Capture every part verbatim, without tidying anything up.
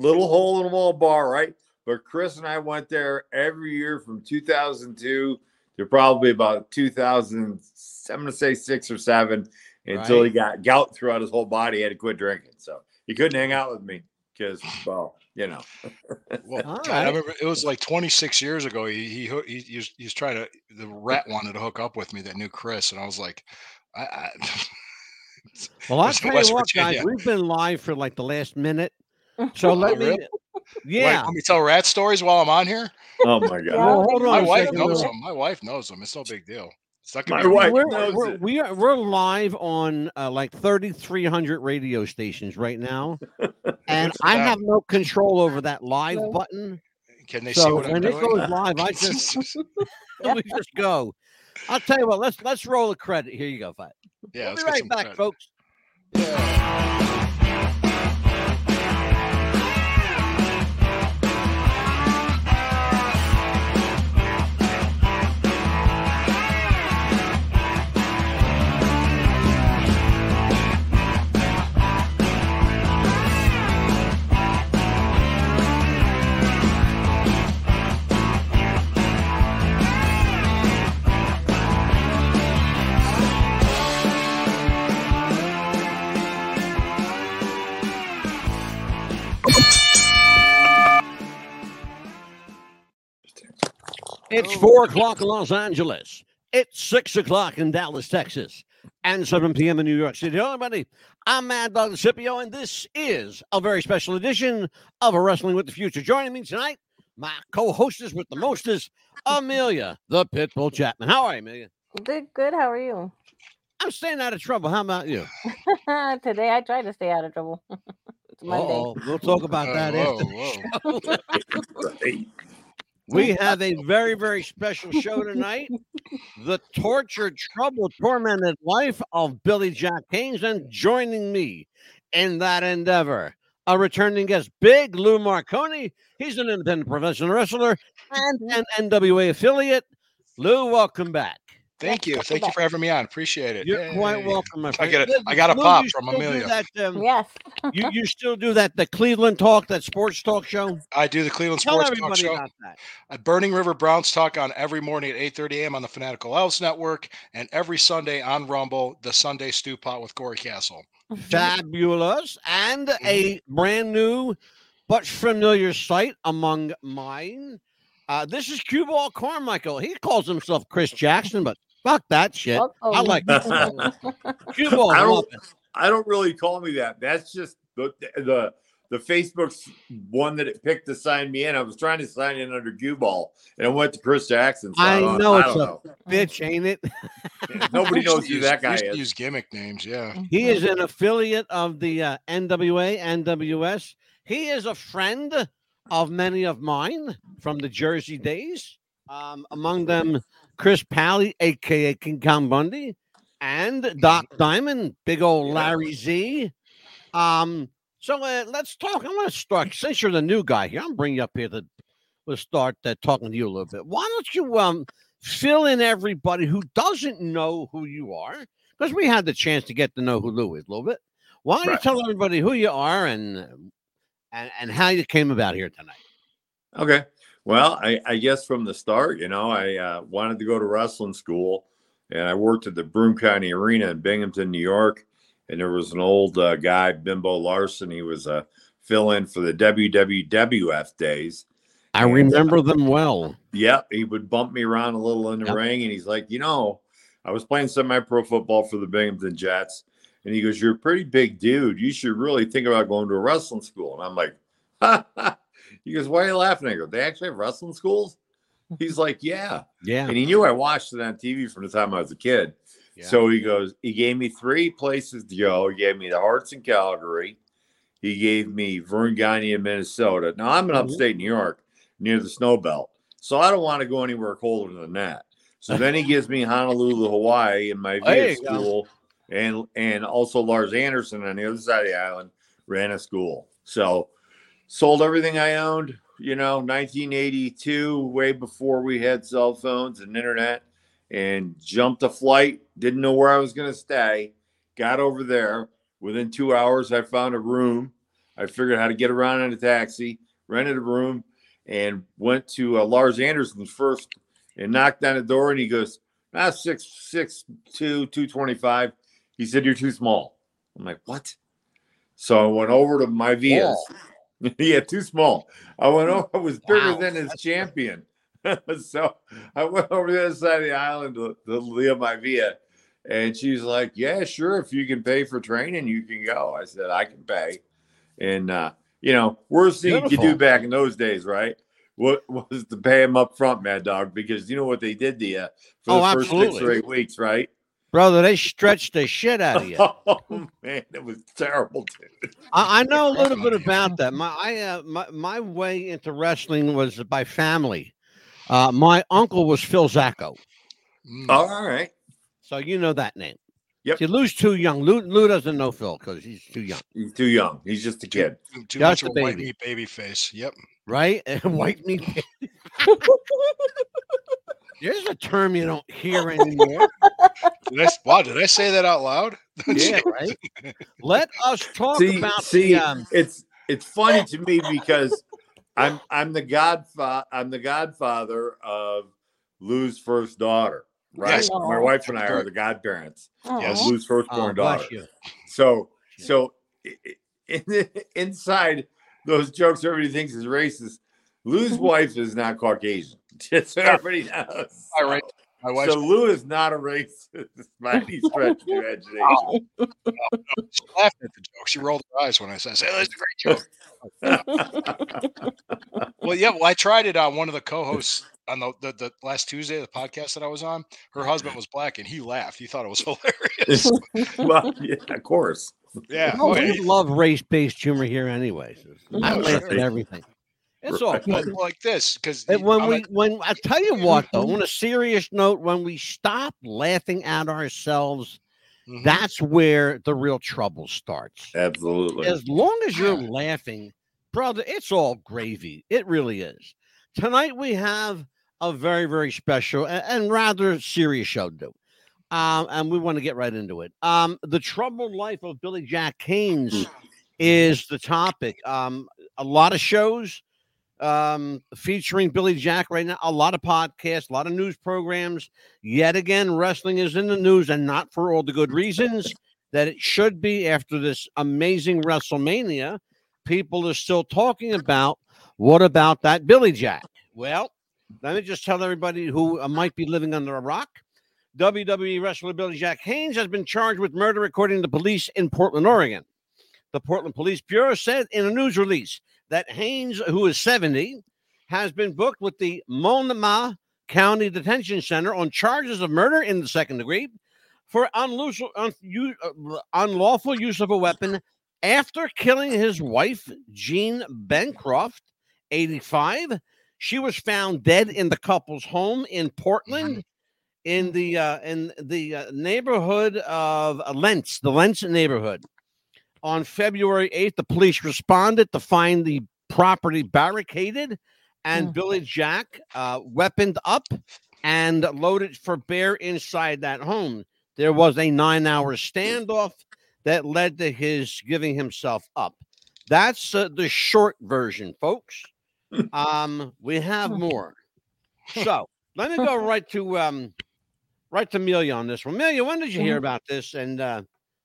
little hole in the wall bar, right? But Chris and I went there every year from two thousand two to probably about two thousand, I'm going to say six or seven, until Right. he got gout throughout his whole body. He had to quit drinking. So he couldn't hang out with me because, well, you know. Well, All God, right. I remember it was like twenty-six years ago. He he hoo- he, he, was, he was trying to, the rat wanted to hook up with me that knew Chris, and I was like, I, I Well, it I'll was in tell you West what, guys, Virginia. we've been live for like the last minute. So let Oh, me, really? Wait, yeah. let me tell rat stories while I'm on here. Oh, my God. Well, hold My on a wife second. knows Lou. them. My wife knows them. It's no big deal. It's not My gonna be wife We're, knows we're, it. we are, we're live on uh, like thirty-three hundred radio stations right now. And Good for I them. have no control over that live button. Can they see So what I'm when it doing? goes live, I just we just go. I'll tell you what. Let's let's roll a credit. Here you go, Fight. Yeah, We'll be let's get right some back, credit. folks. It's four o'clock in Los Angeles. It's six o'clock in Dallas, Texas, and seven p.m. in New York City. Hello, everybody. I'm Mad Dog Scipio, and this is a very special edition of Wrestling with the Future. Joining me tonight, my co-hostess with the mostest, Amelia, the Pitbull Chapman. How are you, Amelia? Good, good. How are you? I'm staying out of trouble. How about you? Today I tried to stay out of trouble. It's Monday. Uh-oh. We'll talk about Uh, that whoa, after. whoa. Right. We have a very, very special show tonight. The tortured, troubled, tormented life of Billy Jack Haynes, and joining me in that endeavor, a returning guest, Big Lou Marconi. He's an independent professional wrestler and an N W A affiliate. Lou, welcome back. Thank you. welcome Thank you back. for having me on. Appreciate it. You're quite Yay. welcome, my I friend. get a, Lou, I got a Lou, pop you from still do Amelia. That, um, Yes. you, you still do that, the Cleveland Talk, that sports talk show? I do the Cleveland Tell Sports Talk everybody Show. about that. At Burning River Browns Talk on every morning at eight thirty a.m. on the Fanatical Elves Network, and every Sunday on Rumble, the Sunday Stew Pot with Corey Castle. Fabulous. And Mm-hmm. a brand new but familiar sight among mine. Uh, this is Cue Ball Carmichael. He calls himself Chris Jackson, but fuck that shit. Uh-oh. I like Cue Ball. I I don't- love it. I don't really call me that. That's just the the the Facebook's one that it picked to sign me in. I was trying to sign in under Cue Ball, and it went to Chris Jackson. So I I, don't, know I it's don't a know. bitch, ain't it? Nobody We used knows to who use- that we guy used to is. use gimmick names, yeah. He is an affiliate of the uh, N W A, N W S. He is a friend of many of mine from the Jersey days. Um, among them, Chris Pally, a k a. King Kong Bundy, and Doc Diamond, big old Yeah. Larry Z. Um, so uh, let's talk. I'm going to start, since you're the new guy here, I'm bringing you up here to we'll start uh, talking to you a little bit. Why don't you um, fill in everybody who doesn't know who you are? Because we had the chance to get to know who Lou is a little bit. Why don't you Right. tell everybody who you are and and, and how you came about here tonight? Okay. Well, I, I guess from the start, you know, I uh, wanted to go to wrestling school, and I worked at the Broome County Arena in Binghamton, New York. And there was an old uh, guy, Bimbo Larson. He was a fill-in for the W W F days. I And, remember uh, them well. Yep, he would bump me around a little in the Yep. ring, and he's like, you know, I was playing semi-pro football for the Binghamton Jets, and he goes, "You're a pretty big dude. You should really think about going to a wrestling school." And I'm like, ha, ha. He goes, "Why are you laughing?" I go, "They actually have wrestling schools?" He's like, "Yeah." Yeah. And he knew I watched it on T V from the time I was a kid. Yeah. So he goes, he gave me three places to go. He gave me the Hearts in Calgary. He gave me Vern Gagne in Minnesota. Now I'm in Mhm. upstate New York near the snow belt. So I don't want to go anywhere colder than that. So then he gives me Honolulu, Hawaii in my There V A you go. school. And, and also Lars Anderson on the other side of the island ran a school. So sold everything I owned, you know, nineteen eighty-two, way before we had cell phones and internet, and jumped a flight. Didn't know where I was going to stay. Got over there. Within two hours, I found a room I figured out how to get around in a taxi, rented a room, and went to uh, Lars Anderson's first and knocked on the door. And he goes, ah, six, six, two, two twenty-five. He said, you're too small. I'm like, what? So I went over to my Vias. Yeah, too small. I went over, I was bigger Wow. than his champion. So I went over to the other side of the island to, to Leah Maivia. And she's like, yeah, sure. If you can pay for training, you can go. I said, I can pay. And, uh, you know, worst thing you could do back in those days, right? What was to pay him up front, Mad Dog, because you know what they did to you for the Oh, first absolutely. six or eight weeks, right? Brother, they stretched the shit out of you. Oh man, it was terrible, dude. I, I know a little bit about that. My I uh, my my way into wrestling was by family. Uh, my uncle was Phil Zacco, Mm. Oh, all right. so you know that name. Yep. See, Lou's too young. Lou, Lou doesn't know Phil because he's too young, He's too young. He's just a kid. Too, too Just much of a a white baby. meat baby face. Yep. right? White meat. There's a term you don't hear anymore. Did I, wow, did I say that out loud? Yeah, right. Let us talk See, about see, the. Um, it's it's funny to me because I'm I'm the godfather I'm the godfather of Lou's first daughter, right? Yes. My wife and I are the godparents Yes. of Lou's oh, firstborn daughter. bless you. So so i- i- in, inside those jokes, everybody thinks is racist. Lou's wife is not Caucasian. Just so everybody knows. All right. My wife's So Lou is not a racist by any stretch of the imagination. she laughed at the joke. She rolled her eyes when I said, "Hey, that's a great joke." Well, yeah. Well, I tried it on one of the co-hosts on the, the the last Tuesday, the podcast that I was on. Her husband was black, and he laughed. He thought it was hilarious. Well, yeah, of course. Yeah. Oh, Oh, yeah. we love race-based humor here, anyways. I Oh, laugh sure. at everything. It's all Right. Well, good. like this, because And when we, when I tell you what, though, on a serious note, when we stop laughing at ourselves, Mm-hmm. that's where the real trouble starts. Absolutely. As long as you're laughing, brother, it's all gravy. It really is. Tonight we have a very, very special and, and rather serious show to do. Um, and we want to get right into it. Um, the troubled life of Billy Jack Haynes is the topic. Um, a lot of shows um, featuring Billy Jack right now, a lot of podcasts, a lot of news programs. Yet again, wrestling is in the news, and not for all the good reasons that it should be. After this amazing WrestleMania, people are still talking about, what about that Billy Jack? Well, let me just tell everybody who uh, might be living under a rock. W W E wrestler Billy Jack Haynes has been charged with murder, according to police in Portland, Oregon. The Portland Police Bureau said in a news release that Haynes, who is seventy, has been booked with the Multnomah County Detention Center on charges of murder in the second degree for unlawful, un, uh, unlawful use of a weapon after killing his wife, Jean Bencroft, eighty-five. She was found dead in the couple's home in Portland, in the uh, in the uh, neighborhood of Lentz, the Lentz neighborhood. On February eighth, the police responded to find the property barricaded and Mm. Billy Jack uh, weaponed up and loaded for bear inside that home. There was a nine-hour standoff that led to his giving himself up. That's uh, the short version, folks. Um, we have more. So let me go right to um, right to Amelia on this one. Amelia, when did you hear about this? And uh,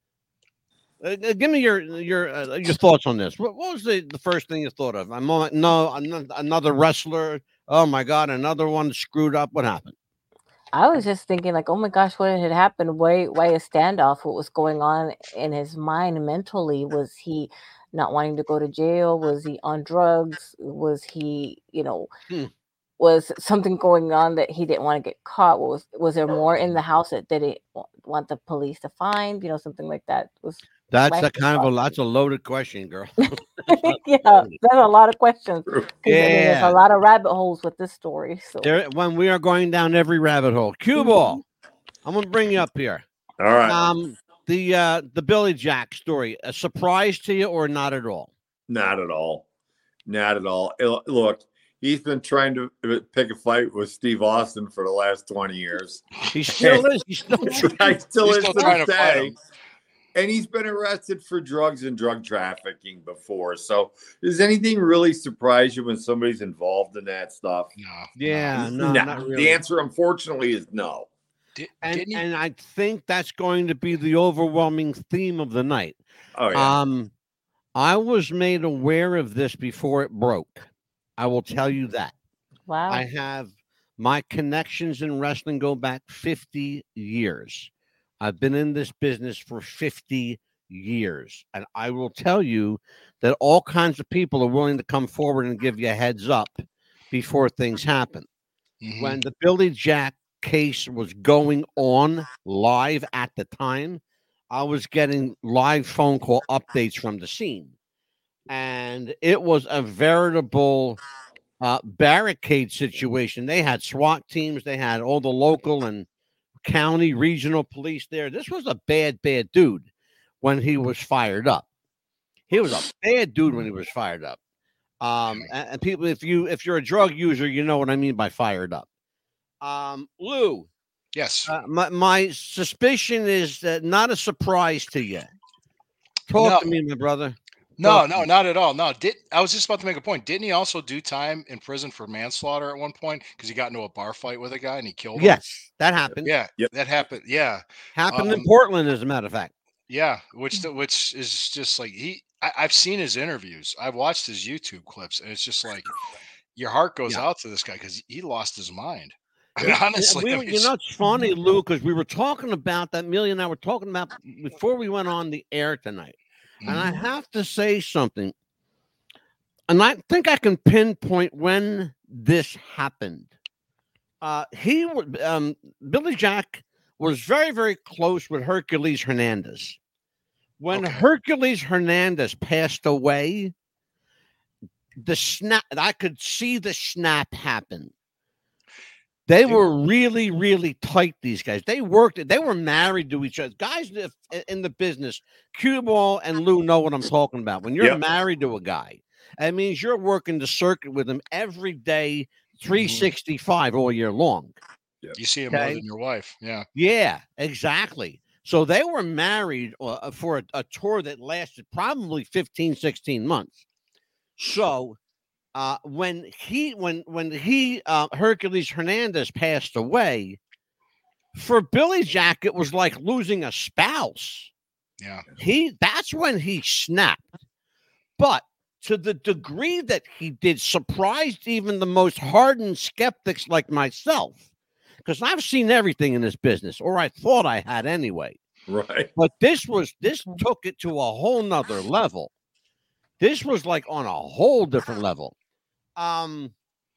uh, give me your your uh, your thoughts on this. What, what was the, the first thing you thought of? I'm like, no, ano- another wrestler. Oh my God, another one screwed up. What happened? I was just thinking, like, oh my gosh, what had happened? Why, why a standoff? What was going on in his mind mentally? Was he not wanting to go to jail? Was he on drugs? Was he, you know, Hmm. was something going on that he didn't want to get caught? What was was there more in the house that did he want the police to find? You know, something like that was. That's my a kind of a thought. that's a loaded question, girl. Yeah, there's a lot of questions. 'Cause, I mean, there's Yeah. a lot of rabbit holes with this story. So There, when we are going down every rabbit hole. Cue ball. I'm gonna bring you up here. All right. Um, the uh, the Billy Jack story, a surprise to you or not at all? Not at all. Not at all. Il- Look, he's been trying to pick a fight with Steve Austin for the last twenty years. He still is. He's still. I still He's is still to trying this to fight day. him. and he's been arrested for drugs and drug trafficking before. So, does anything really surprise you when somebody's involved in that stuff? No. Yeah, no. no, no. not The really. answer, unfortunately, is no. Did, And didn't he? and I think that's going to be the overwhelming theme of the night. Oh yeah. Um, I was made aware of this before it broke. I will tell you that. Wow. I have my connections in wrestling go back fifty years. I've been in this business for fifty years. And I will tell you that all kinds of people are willing to come forward and give you a heads up before things happen. Mhm. When the Billy Jack case was going on live at the time, I was getting live phone call updates from the scene. And it was a veritable uh, barricade situation. They had SWAT teams, they had all the local and county regional police there. This was a bad, bad dude when he was fired up. He was a bad dude when he was fired up. Um, and, and people, if you if you're a drug user, you know what I mean by fired up. Um, Lou, Yes. uh, my my suspicion is that not a surprise to you. Talk No. to me, my brother. No, Talk to no, me. not at all. No, did I was just about to make a point. Didn't he also do time in prison for manslaughter at one point because he got into a bar fight with a guy and he killed him? Yes, that happened. Yeah, Yep. that happened. Yeah, Happened in Um, Portland, as a matter of fact. yeah. Which which is just like he. I, I've seen his interviews. I've watched his YouTube clips, and it's just like your heart goes Yeah. out to this guy because he lost his mind. I He- mean, yeah, honestly, we I were- mean, you know, it's funny, Lou, because we were talking about that. Millie and I were talking about before we went on the air tonight. And I Mhm. have to say something. And I think I can pinpoint when this happened. Uh, he would, um, Billy Jack was very, very close with Hercules Hernandez. When Okay. Hercules Hernandez passed away, the snap, I could see the snap happen. They Dude. were really, really tight, these guys. They worked, they were married to each other. Guys if- in the business, Cue Ball and Lou know what I'm talking about. When you're Yep. married to a guy, that means you're working the circuit with him every day, three sixty-five all year long. You see him more Okay. than your wife. Yeah. Yeah, exactly. So they were married uh, for a, a tour that lasted probably fifteen, sixteen months. So uh, when he when when he uh, Hercules Hernandez passed away, for Billy Jack, it was like losing a spouse. Yeah. He that's when he snapped. But to the degree that he did, surprised even the most hardened skeptics like myself, because I've seen everything in this business, or I thought I had anyway. Right. But this was this took it to a whole nother level. This was like on a whole different level. Um,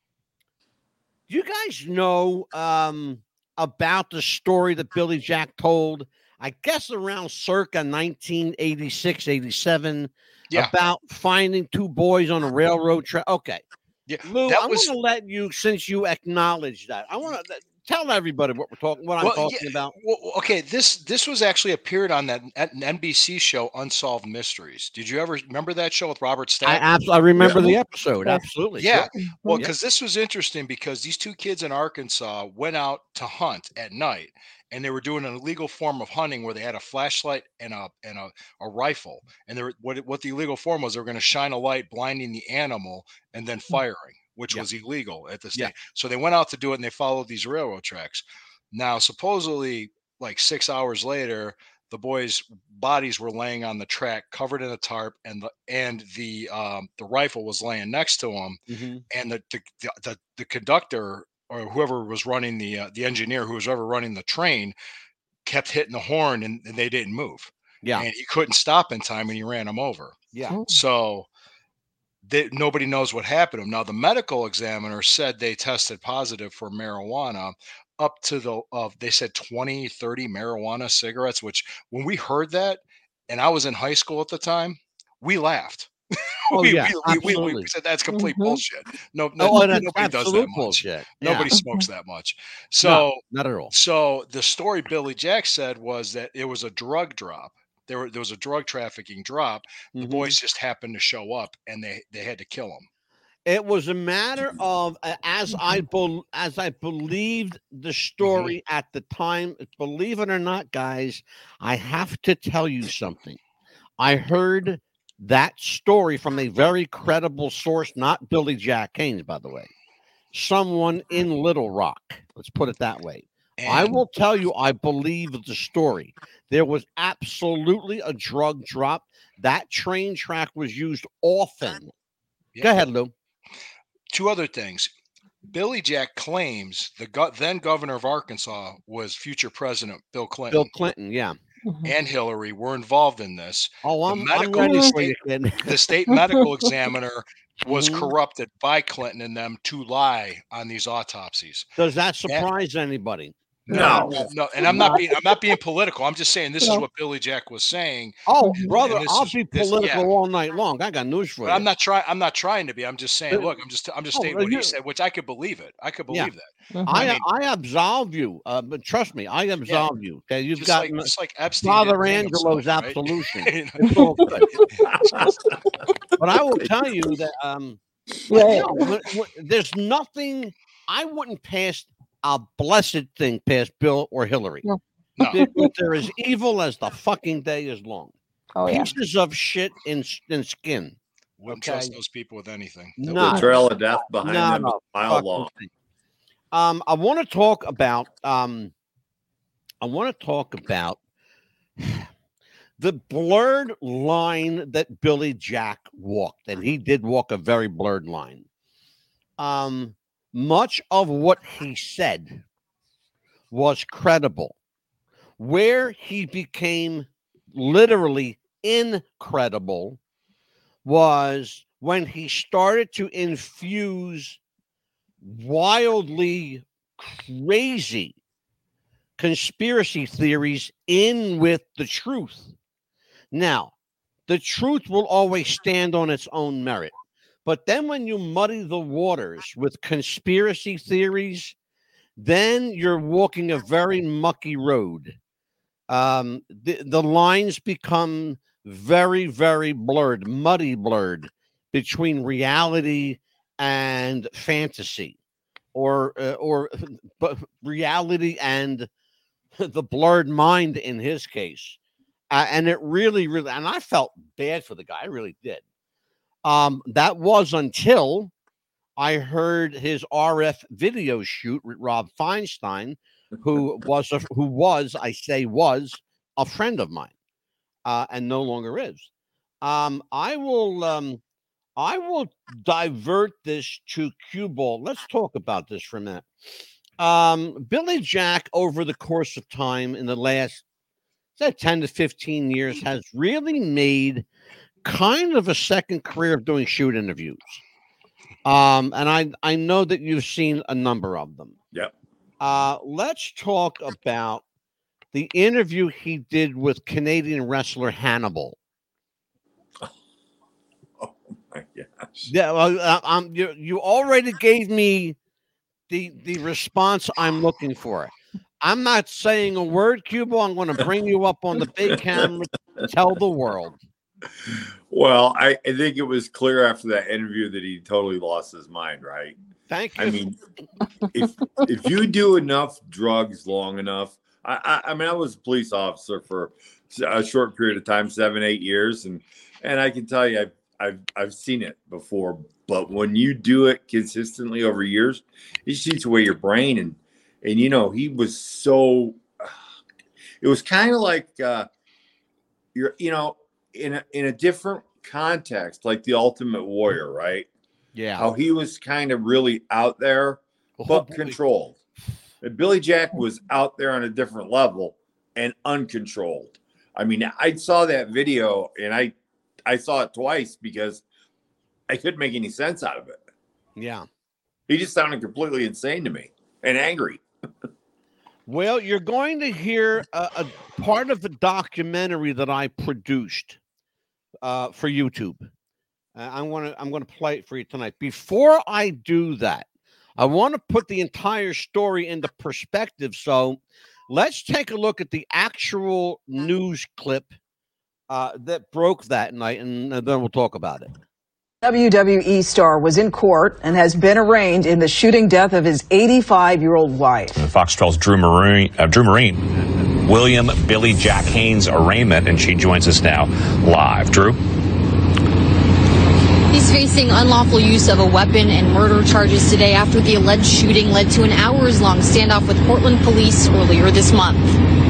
you guys know um about the story that Billy Jack told, I guess around circa nineteen eighty-six, eighty-seven, Yeah. about finding two boys on a railroad track. Okay. Yeah. Lou, That I was- want to let you, since you acknowledge that, I want to tell everybody what we're talking, what I'm Well, talking yeah, about. Well, okay, this this was actually appeared on that at an N B C show, Unsolved Mysteries. Did you ever remember that show with Robert I Stack? absolutely, I remember Yeah. the episode. Yes. Absolutely. Yeah. sure. Well, Yeah. because this was interesting because these two kids in Arkansas went out to hunt at night, and they were doing an illegal form of hunting where they had a flashlight and a and a, a rifle. And they were, what it- what the illegal form was, they were going to shine a light, blinding the animal, and then firing, which Yeah. was illegal at the Yeah. state. So they went out to do it, and they followed these railroad tracks. Now, supposedly, like six hours later, the boys' bodies were laying on the track, covered in a tarp, and the and the um, the rifle was laying next to them. Mhm. And the the, the the conductor or whoever was running the uh, the engineer who was ever running the train kept hitting the horn, and, and they didn't move. Yeah. And he couldn't stop in time, and he ran them over. Yeah. Oh. So they, nobody knows what happened to him. Now, the medical examiner said they tested positive for marijuana up to the, uh, they said twenty, thirty marijuana cigarettes, which when we heard that, and I was in high school at the time, we laughed. Oh, we, yeah, we, we, we, we absolutely. said that's complete Mhm. bullshit. No, no Oh, that's nobody does that absolute much. bullshit. Nobody Yeah. smokes that much. No, So, not at all. so the story Billy Jack said was that it was a drug drop. There, were, there was a drug trafficking drop. The Mhm. boys just happened to show up, and they they had to kill him. It was a matter of uh, as I bel as I believed the story at the time. Believe it or not, guys, I have to tell you something. I heard that story from a very credible source, not Billy Jack Haynes, by the way. Someone in Little Rock. Let's put it that way. I And will tell you, I believe the story. There was absolutely a drug drop. That train track was used often. Yeah. Go ahead, Lou. two other things. Billy Jack claims the go- then governor of Arkansas was future President Bill Clinton. Bill Clinton, yeah. And Hillary were involved in this. Oh, The I'm, I'm medical ready for state- you, kid. The state medical examiner was Mhm. corrupted by Clinton and them to lie on these autopsies. Does that surprise anybody? No. no, no, and I'm not being I'm not being political. I'm just saying this is No. what Billy Jack was saying. Oh, Mhm. brother, And this I'll is- be this- political yeah. all night long. I got news for But you. I'm not trying. I'm not trying to be. I'm just saying. But- Look, I'm just. I'm just Oh, stating well, what you- he said, which I could believe it. I could Yeah. believe that. Mhm. I, I mean- I absolve you, uh, but trust me, I absolve you. Okay, you've Just got like, m- just like Epstein. did Father hang Angelo's himself, right? absolution. You know? It's all good. But I will tell you that um, Right. you know, when- when- there's nothing. I wouldn't pass a blessed thing past Bill or Hillary. No. No. Because they're as evil as the fucking day is long. Oh yeah. Pieces of shit in in skin. Wouldn't Okay. trust those people with anything. The Not trail of death behind not them is a a mile fucking long. thing. Um, I want to talk about. Um, I want to talk about the blurred line that Billy Jack walked, and he did walk a very blurred line. Um, much of what he said was credible. Where he became literally incredible was when he started to infuse wildly crazy conspiracy theories in with the truth. Now, the truth will always stand on its own merit. But then when you muddy the waters with conspiracy theories, then you're walking a very mucky road. Um, the, the lines become very, very blurred, muddy blurred between reality and fantasy, or uh, or but reality and the blurred mind in his case. Uh, and it really, really, and I felt bad for the guy. I really did. Um, that was until I heard his R F video shoot with Rob Feinstein, who was a, who was I say was a friend of mine, uh, and no longer is. Um, I will um, I will divert this to cue ball. Let's talk about this for a minute. Um, Billy Jack, over the course of time in the last say ten to fifteen years, has really made kind of a second career of doing shoot interviews. Um, and I, I know that you've seen a number of them. Yep. Uh, let's talk about the interview he did with Canadian wrestler Hannibal. Oh my gosh. Yeah, well, uh, um, you, you already gave me the the response I'm looking for. I'm not saying a word, Cuba. I'm going to bring you up on the big camera to tell the world. Well, I, I think it was clear after that interview that he totally lost his mind, right? Thank you. I mean, if if you do enough drugs long enough, I, I I mean, I was a police officer for a short period of time, seven, eight years, and and I can tell you, I've I've I've seen it before. But when you do it consistently over years, it shoots away your brain, and and you know he was so. It was kind of like uh, you're, you know, in a, in a different context, like the Ultimate Warrior, right? yeah. How he was kind of really out there, Oh, but boy. controlled. And Billy Jack was out there on a different level and uncontrolled. I mean, I saw that video and I I saw it twice because I couldn't make any sense out of it. Yeah. He just sounded completely insane to me and angry. Well, you're going to hear a, a part of the documentary that I produced uh, for YouTube. Uh, I'm going to I'm going to play it for you tonight. Before I do that, I want to put the entire story into perspective. So, let's take a look at the actual news clip uh, that broke that night, and, and then we'll talk about it. W W E star was in court and has been arraigned in the shooting death of his eighty-five-year-old wife. Fox twelve's Drew Marine, uh, Drew Marine, William Billy Jack Haynes arraignment, and she joins us now live. Drew? He's facing unlawful use of a weapon and murder charges today after the alleged shooting led to an hours-long standoff with Portland police earlier this month.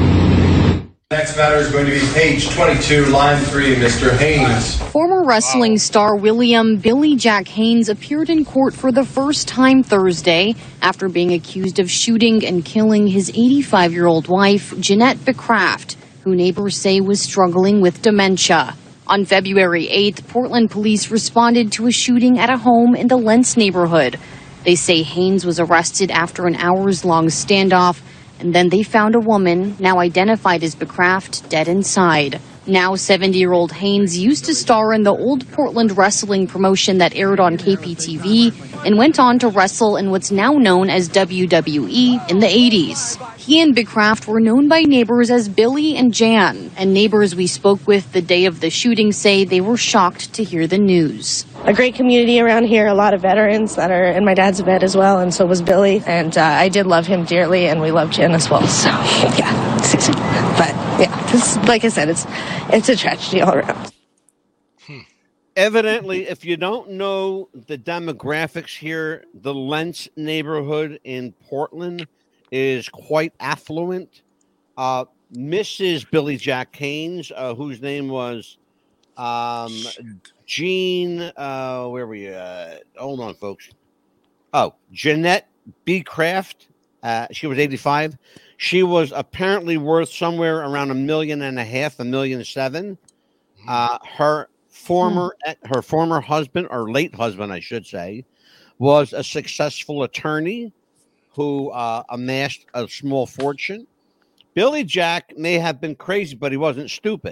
Next matter is going to be page twenty-two, line three, Mister Haynes. Former wrestling star William Billy Jack Haynes appeared in court for the first time Thursday after being accused of shooting and killing his eighty-five-year-old wife, Jeanette Becraft, who neighbors say was struggling with dementia. On February eighth, Portland police responded to a shooting at a home in the Lentz neighborhood. They say Haynes was arrested after an hours-long standoff, and then they found a woman, now identified as Becraft, dead inside. Now seventy-year-old Haynes used to star in the old Portland wrestling promotion that aired on K P T V and went on to wrestle in what's now known as W W E in the eighties. He and Becraft were known by neighbors as Billy and Jan, and neighbors we spoke with the day of the shooting say they were shocked to hear the news. A great community around here, a lot of veterans that are in my dad's vet as well, and so was Billy. And uh, I did love him dearly, and we loved Jen as well. So, yeah, but yeah, this, like I said, it's it's a tragedy all around. Hmm. Evidently, if you don't know the demographics here, the Lentz neighborhood in Portland is quite affluent. Uh, Missus Billy Jack Haynes, uh, whose name was um, Jean, uh, where were you? Uh, hold on, folks. Oh, Jeanette Becraft. Uh, she was eighty-five. She was apparently worth somewhere around a million and a half, a million seven. Uh, her former, her former husband, or late husband, I should say, was a successful attorney who uh, amassed a small fortune. Billy Jack may have been crazy, but he wasn't stupid.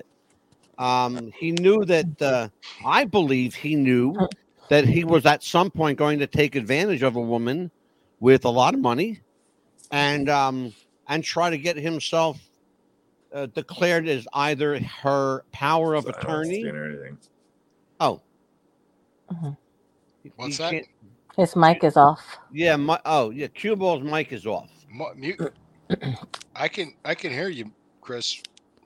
Um, he knew that, uh, I believe he knew that he was at some point going to take advantage of a woman with a lot of money and um, and try to get himself uh, declared as either her power of attorney. or anything. Oh. Uh-huh. What's He that? can't- His mic is off. Yeah, my, oh, yeah, Cue Ball's mic is off. Mu- Mute. I can I can hear you, Chris.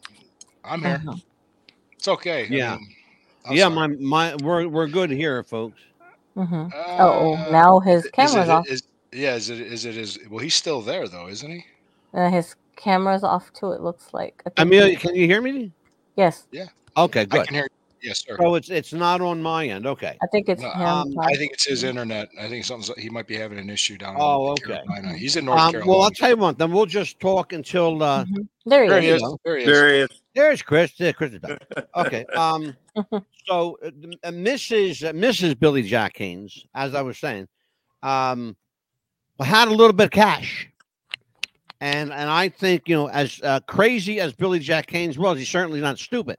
I'm here. Uh-huh. It's okay. I Yeah. mean, I'm yeah, sorry. my my we're we're good here, folks. hmm Uh, Oh, now his is camera's it, off. is- yeah, is it is it is well? He's still there though, isn't he? Uh, his camera's off too, it looks like. I think Amelia, he- can you hear me? Yes, Okay, I good. can hear. Yes, sir. So it's it's not on my end. Okay. I think it's No, him. um, I Todd. think it's his internet. I think something's he might be having an issue down in Oh, North okay. Carolina. He's in North Um, Carolina. well, I'll tell you what. Then we'll just talk until uh, Mhm. There he there is. he you is. go. There he is. There he is. there's Chris. Yeah, Chris is back. Okay. Um. So uh, uh, Missus Uh, Missus Billy Jack Haynes, as I was saying, um, had a little bit of cash, and and I think you know, as uh, crazy as Billy Jack Haynes was, he's certainly not stupid.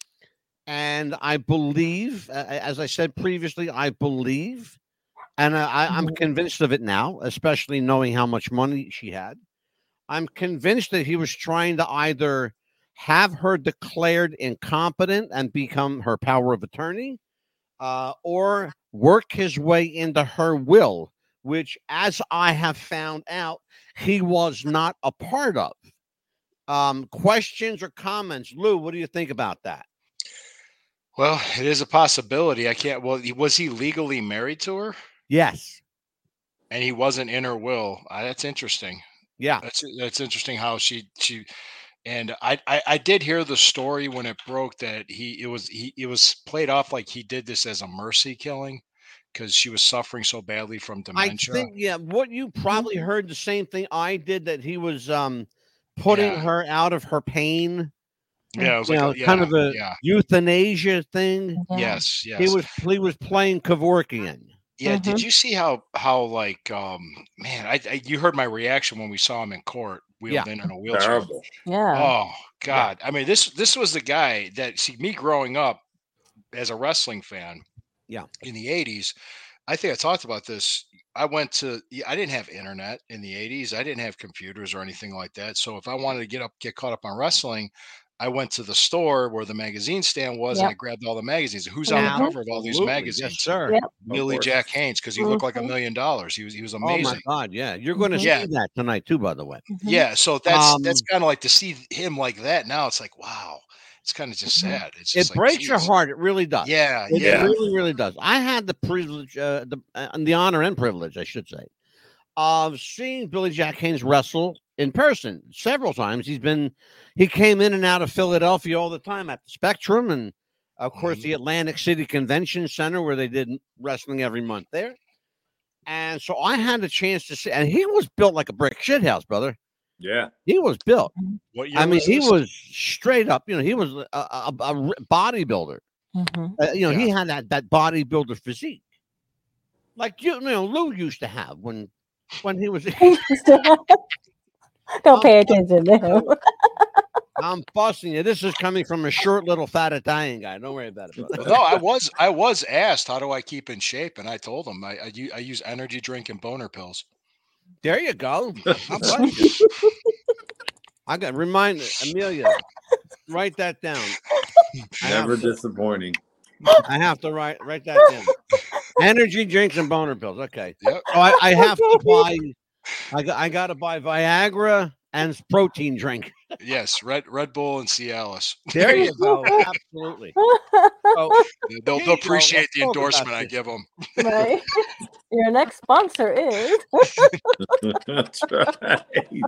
And I believe, uh, as I said previously, I believe, and I, I, I'm Mhm. convinced of it now, especially knowing how much money she had. I'm convinced that he was trying to either have her declared incompetent and become her power of attorney, uh, or work his way into her will, which, as I have found out, he was not a part of. Um, questions or comments? Lou, what do you think about that? Well, it is a possibility. I can't. Well, he- was he legally married to her, Yes. and he wasn't in her will? Uh, that's interesting. Yeah. That's that's interesting how she she. And I, I I did hear the story when it broke that he it was he it was played off like he did this as a mercy killing because she was suffering so badly from I dementia. think, yeah, what you probably heard the same thing I did, that he was um putting Yeah. her out of her pain. yeah, it was You like know, a, yeah, kind of a yeah, euthanasia thing. Yeah. yes, yes. He was he was playing Kevorkian. Yeah, did Mhm. you see how how like um man, I, I you heard my reaction when we saw him in court, wheeled Yeah. in in a wheelchair. Terrible. Yeah. Oh God! I mean, this this was the guy that see me growing up as a wrestling fan. Yeah. In the eighties, I think I talked about this. I went to. yeah, I didn't have internet in the eighties. I didn't have computers or anything like that. So if I wanted to get up, get caught up on wrestling, I went to the store where the magazine stand was, Yep. and I grabbed all the magazines. Who's on the Mhm. cover of all these Absolutely. magazines? Yes, sir. Yep. Billy course. Jack Haynes, because he looked like a Mhm. million dollars. He was he was Oh my amazing. God, yeah. You're going to Mhm. see Yeah. that tonight too, by the way. Mhm. Yeah, so that's that's Um, kind of like to see him like that now. It's like, wow, it's kind of just Mhm. sad. It's It just like, breaks your geez. heart. It really does. Yeah, It yeah. really, really does. I had the privilege, uh, the uh, the honor and privilege, I should say, of seeing Billy Jack Haynes wrestle in person several times. He's been, he came in and out of Philadelphia all the time at the Spectrum, and of course Mhm. the Atlantic City Convention Center where they did wrestling every month there. And so I had a chance to see, and he was built like a brick shit house, brother. Yeah. He was built. What year I mean, was he this? was straight up. You know, he was a, a, a r- bodybuilder. Mhm. Uh, you know, he Yeah. had that that bodybuilder physique, like you, you know, Lou used to have when when he was. Don't pay attention to him. I'm busting you. This is coming from a short little fat Italian guy. Don't worry about it, brother. No, I was I was asked how do I keep in shape, and I told him I I, u- I use energy drink and boner pills. There you go. I'm busting you. I got remind Amelia. Write that down. I Never have to, disappointing. I have to write write that down. Energy drinks and boner pills. Okay. Yep. So I, I have to buy. I got I got to buy Viagra and protein drink. Yes, Red Red Bull and Cialis. There you go. Absolutely. So, Yeah, They'll, here they'll you go. appreciate the Let's talk about endorsement I this. give them. Right. Your next sponsor is. That's right.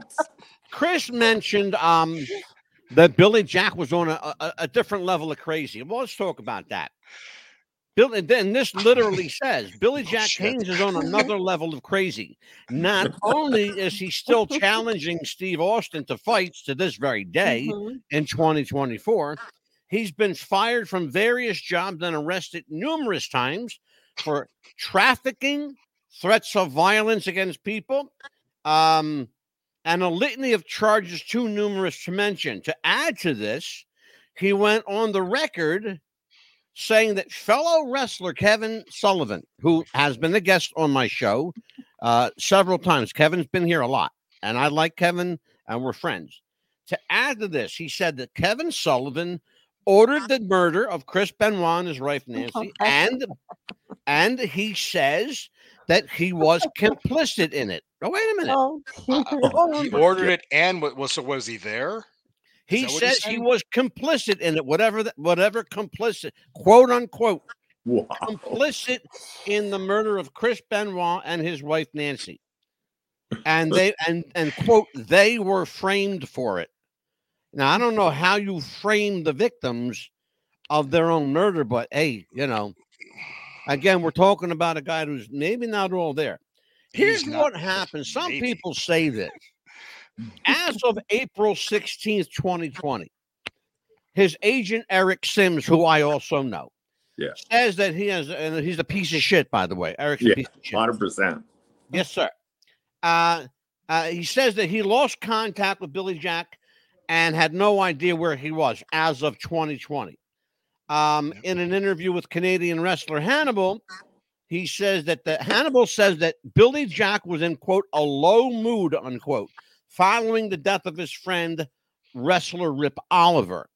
Chris mentioned um that Billy Jack was on a, a, a different level of crazy. Well, let's talk about that. Bill, and then this literally says Billy Oh, Jack shit. Haynes is on another level of crazy. Not only is he still challenging Steve Austin to fights to this very day Mhm. in twenty twenty-four, he's been fired from various jobs and arrested numerous times for trafficking, threats of violence against people, um, and a litany of charges too numerous to mention. To add to this, he went on the record saying that fellow wrestler Kevin Sullivan, who has been a guest on my show uh, several times, Kevin's been here a lot, and I like Kevin, and we're friends. To add to this, he said that Kevin Sullivan ordered the murder of Chris Benoit and his wife Nancy, and and he says that he was complicit in it. Oh, wait a minute. Oh, Uh, cute. Hold He on. ordered it, and what was so was he there? He that what he says he said? was complicit in it, whatever that, whatever complicit, quote unquote, Wow. complicit in the murder of Chris Benoit and his wife Nancy. And they and and quote, they were framed for it. Now I don't know how you frame the victims of their own murder, but hey, you know, again, we're talking about a guy who's maybe not all there. Here's He's what not- happens. Some maybe. people say this. As of April sixteenth, twenty twenty, his agent Eric Sims, who I also know, Yeah. says that he has, and he's a piece of shit, by the way. Eric's Yeah. a piece of shit. one hundred percent. Yes, sir. Uh, uh, he says that he lost contact with Billy Jack and had no idea where he was as of twenty twenty. Um, Yep. in an interview with Canadian wrestler Hannibal, he says that the Hannibal says that Billy Jack was in quote a low mood unquote following the death of his friend wrestler Rip Oliver.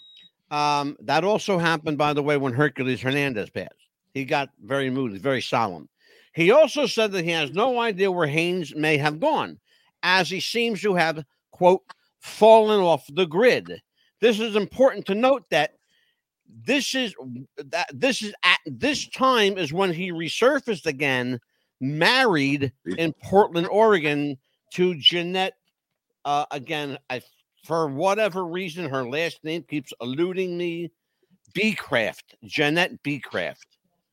Um, that also happened, by the way, when Hercules Hernandez passed. He got very moody, very solemn. He also said that he has no idea where Haynes may have gone, as he seems to have, quote, fallen off the grid. This is important to note that this is that this is at this time is when he resurfaced again, married in Portland, Oregon, to Jeanette. Uh, again, I, for whatever reason, her last name keeps eluding me. Beecraft, Jeanette Beecraft.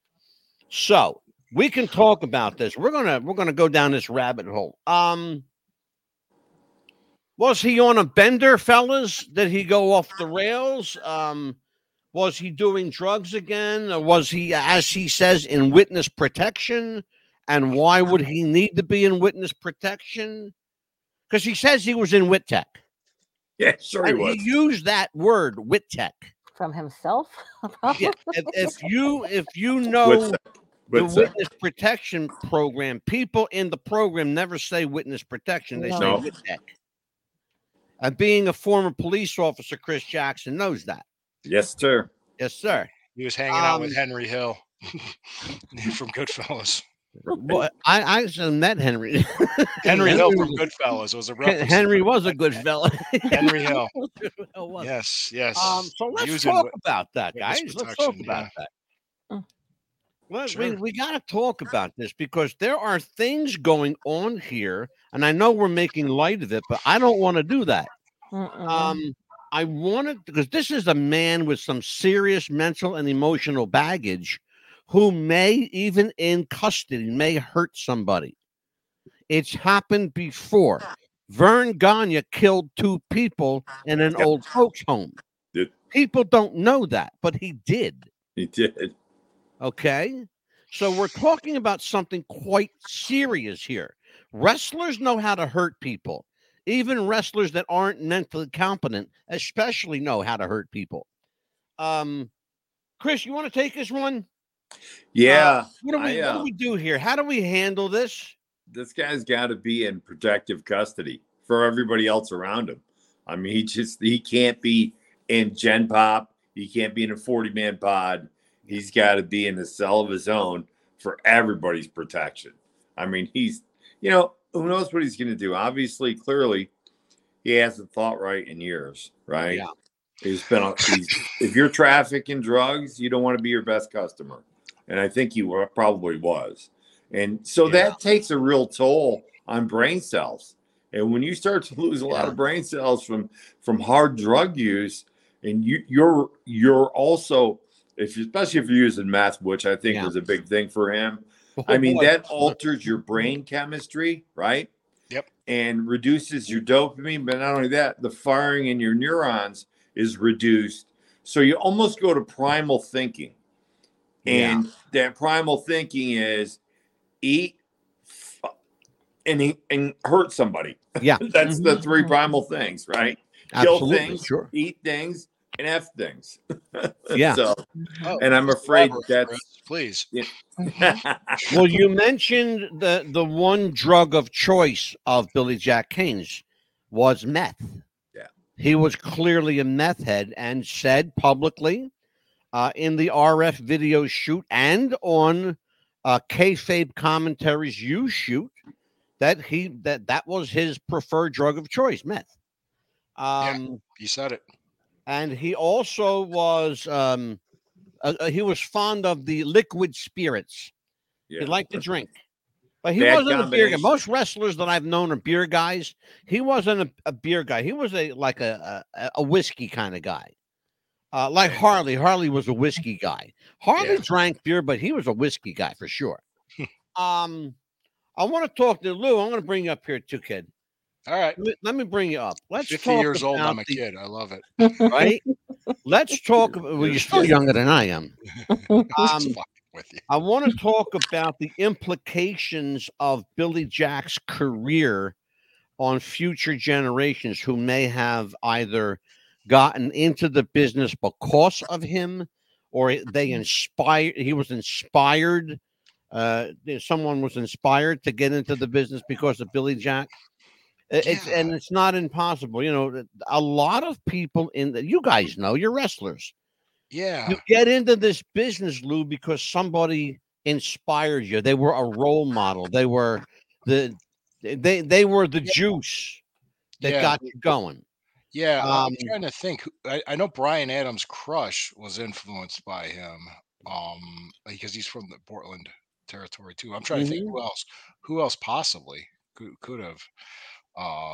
So we can talk about this. We're gonna we're gonna go down this rabbit hole. Um, was he on a bender, fellas? Did he go off the rails? Um, was he doing drugs again? Or was he, as he says, in witness protection? And why would he need to be in witness protection? Because he says he was in WitTech. Yeah, sure he And was. he used that word, WitTech. From himself? Yeah, if, if you if you know What's that? the What's that? witness protection program, people in the program never say witness protection; they say No. WitTech. And being a former police officer, Chris Jackson knows that. Yes, sir. Yes, sir. He was hanging out with Um, Henry Hill from Goodfellas. Well, I, I actually met Henry. Henry Hill from was- Goodfellas was a reference. Henry was a good fella. Henry Hill. Hill was. Yes, yes. Um, so let's Using talk wi- about that, witness guys. Let's talk protection, about yeah. that. Well, Sure. we, we got to talk about this because there are things going on here, and I know we're making light of it, but I don't want to do that. Mm-mm. Um, I wanted because this is a man with some serious mental and emotional baggage who may, even in custody, may hurt somebody. It's happened before. Vern Gagne killed two people in an Yep. old folks' home. Did- People don't know that, but he did. He did. Okay. So we're talking about something quite serious here. Wrestlers know how to hurt people. Even wrestlers that aren't mentally competent, especially know how to hurt people. Um, Chris, you want to take this one? Yeah. Uh, what, do we, I, what do uh, we do here? How do we handle this? this guy's got to be in protective custody for everybody else around him. I mean, he just he can't be in Gen Pop. He can't be in a forty man pod. He's got to be in a cell of his own for everybody's protection. I mean, he's, you know, who knows what he's going to do? Obviously, clearly, he hasn't thought right in years, right? Yeah. He's been, a, he's, if you're trafficking drugs, you don't want to be your best customer. And I think he wa- probably was. And so Yeah. that takes a real toll on brain cells. And when you start to lose a lot Yeah. of brain cells from from hard drug use, and you you're you're also, if you, especially if you're using meth, which I think Yeah. was a big thing for him. Oh, I mean, boy. that alters your brain chemistry, right? Yep. And reduces your dopamine, but not only that, the firing in your neurons is reduced. So you almost go to primal thinking. And that primal thinking is eat f- and eat, and hurt somebody. Yeah. That's the three primal things, right? Kill Absolutely. things, Sure. eat things, and F things. Yeah. So, Oh, and I'm afraid elaborate, that's Chris, please. Well, you mentioned the the one drug of choice of Billy Jack Haynes was meth. Yeah. He was clearly a meth head and said publicly uh, in the R F video shoot and on uh, kayfabe commentaries you shoot that he that that was his preferred drug of choice, meth. Um, You said it. and he also was um, uh, uh, he was fond of the liquid spirits. yeah. He liked to drink, but he Bad wasn't a beer guy. combination. Most wrestlers that I've known are beer guys. He wasn't a, a beer guy. He was a like a a, a whiskey kind of guy. Uh, like Harley. Harley was a whiskey guy. Harley Yeah. drank beer, but he was a whiskey guy for sure. um, I want to talk to Lou. I'm going to bring you up here too, kid. All right. Let, let me bring you up. Let's fifty talk years old, about I'm a the- kid. I love it. right? Let's talk. About, well, you're still younger than I am. Just Um, fucking with you. I want to talk about the implications of Billy Jack's career on future generations who may have either gotten into the business because of him or they inspired, he was inspired. Uh, someone was inspired to get into the business because of Billy Jack. It- It's Yeah. and it's not impossible. You know, a lot of people in the, you guys know, you're wrestlers. Yeah. You get into this business, Lou, because somebody inspired you. They were a role model. They were the they they were the juice that Yeah. got you going. Yeah. I'm Um, trying to think. who- I, I know Brian Adams' crush was influenced by him. Um, because he's from the Portland territory too. I'm trying to think Mhm. who else. Who else possibly could could have. Uh,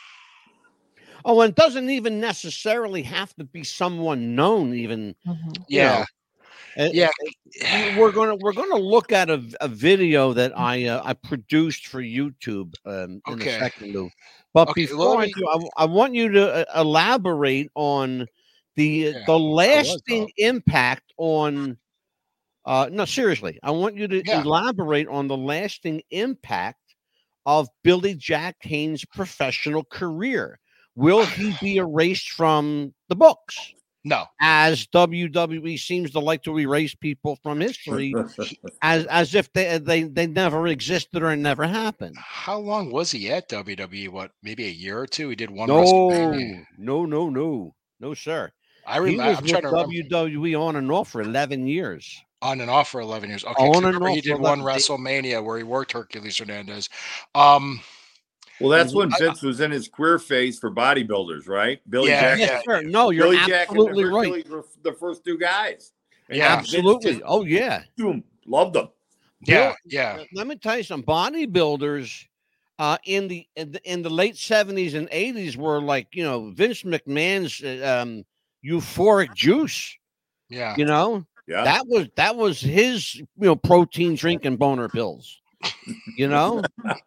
Oh, and it doesn't even necessarily have to be someone known. Even Mhm. you yeah. know, it- Yeah. it- we're gonna we're gonna look at a, a video that I uh, I produced for YouTube um, in Okay. a second, Lou. But Okay, before let I me- do, I, I want you to uh, elaborate on the Yeah, the was lasting up. impact on. Uh, no, seriously, I want you to Yeah. elaborate on the lasting impact of Billy Jack Haynes' professional career. Will he be erased from the books? No. As W W E seems to like to erase people from history as as if they they they never existed or it never happened. How long was he at W W E? What, maybe a year or two? He did one. No, WrestleMania. no, no, no, no, sir. I remember. He was I'm with trying to W W E on and off for eleven years. On and off for eleven years. Okay, On 'cause I and remember off he for did one eleven WrestleMania where he worked Hercules Hernandez. Um, Well, that's when I- Vince was in his queer phase for bodybuilders, right? Billy Yeah, Jack. yeah. Yes, sir. No, you're Billy Jack and the absolutely right. Hercules were the first two guys. And Yeah. Vince Absolutely. just Oh, yeah. boom, loved them. yeah, Bill- yeah. Let me tell you some bodybuilders uh, in the in the, in the late seventies and eighties were like, you know, Vince McMahon's uh, um, euphoric juice. Yeah. You know, Yeah. that was that was his, you know, protein drink and boner pills. You know,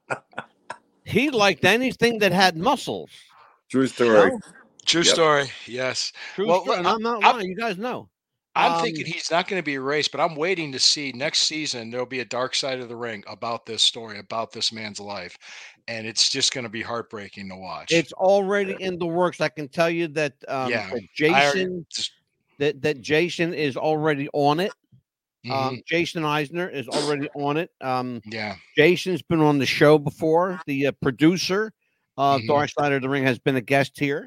he liked anything that had muscles. True story. No? True Yep. story. Yes. True Well, story, and I'm not I'm- lying. You guys know. I'm Um, thinking he's not going to be erased, but I'm waiting to see next season. There'll be a Dark Side of the Ring about this story, about this man's life, and it's just going to be heartbreaking to watch. It's already in the works. I can tell you that, um, Yeah, that I already- Jason that that Jason is already on it. Mhm. Um, Jason Eisner is already on it. Um, yeah. Jason's been on the show before. The uh, producer of Mhm. Dark Side of the Ring has been a guest here.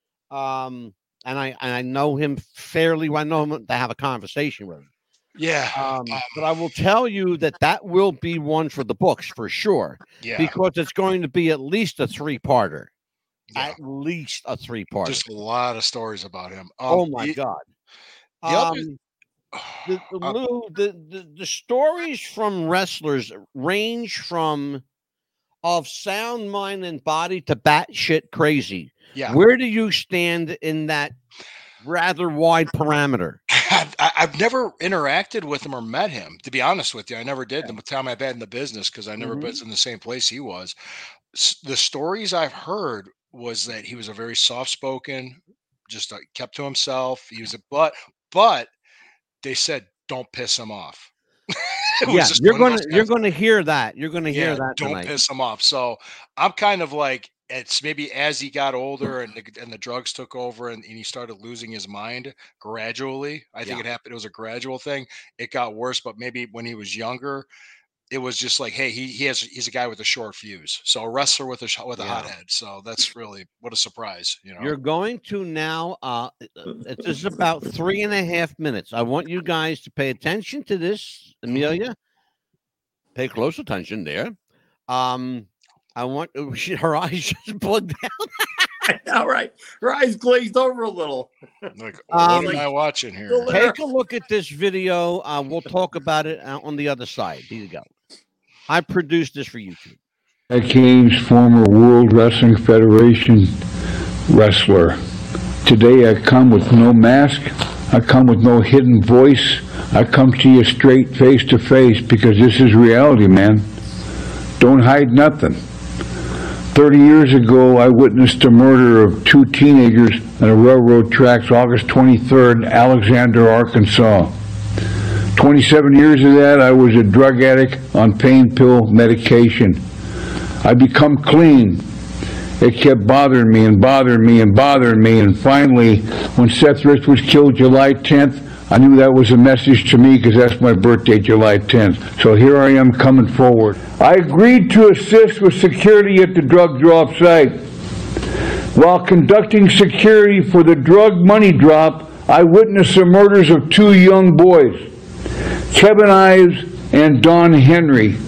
Um, and I and I know him fairly well. I know him to have a conversation with him. Yeah. Um, Um, but I will tell you that that will be one for the books for sure, yeah. because it's going to be at least a three-parter. yeah. At least a three-parter. Just a lot of stories about him. Um, Oh my y- God. the other- Um, the, the, Uh, Lou, the, the the stories from wrestlers range from of sound mind and body to batshit crazy. yeah. Where do you stand in that rather wide parameter? I've, I- I've never interacted with him or met him, to be honest with you. I never did. The time I've been in the business, because I never Mhm. been in the same place he was. S- The stories I've heard was that he was a very soft-spoken, just uh, kept to himself. He was a but, but they said don't piss him off. It was Yeah, just you're one of gonna those you're guys- gonna hear that. You're gonna hear yeah, that don't tonight. piss him off. So I'm kind of like, it's maybe as he got older and the, and the drugs took over and, and he started losing his mind gradually. I think Yeah. it happened. It was a gradual thing. It got worse, but maybe when he was younger, it was just like, hey, he he has he's a guy with a short fuse. So a wrestler with a sh- with a hot Yeah. head. So that's really what a surprise, you know. You're going to now. Uh, it- this is about three and a half minutes. I want you guys to pay attention to this, Amelia. Pay close attention there. Um, I want her eyes just plugged down. All right. Her eyes glazed over a little. Like, Um, what am I watching here? Still- Take a look at this video. Uh, we'll talk about it uh, on the other side. Here you go. I produced this for YouTube. Jack Haynes, former World Wrestling Federation wrestler. Today I come with no mask. I come with no hidden voice. I come to you straight face to face because this is reality, man. Don't hide nothing. Thirty years ago, I witnessed the murder of two teenagers on the railroad tracks August twenty-third in Alexander, Arkansas. twenty-seven years of that, I was a drug addict on pain pill medication. I become clean. It kept bothering me and bothering me and bothering me, and finally, when Seth Rich was killed July tenth, I knew that was a message to me because that's my birthday, July tenth. So here I am coming forward. I agreed to assist with security at the drug drop site. While conducting security for the drug money drop, I witnessed the murders of two young boys, Kevin Ives and Don Henry.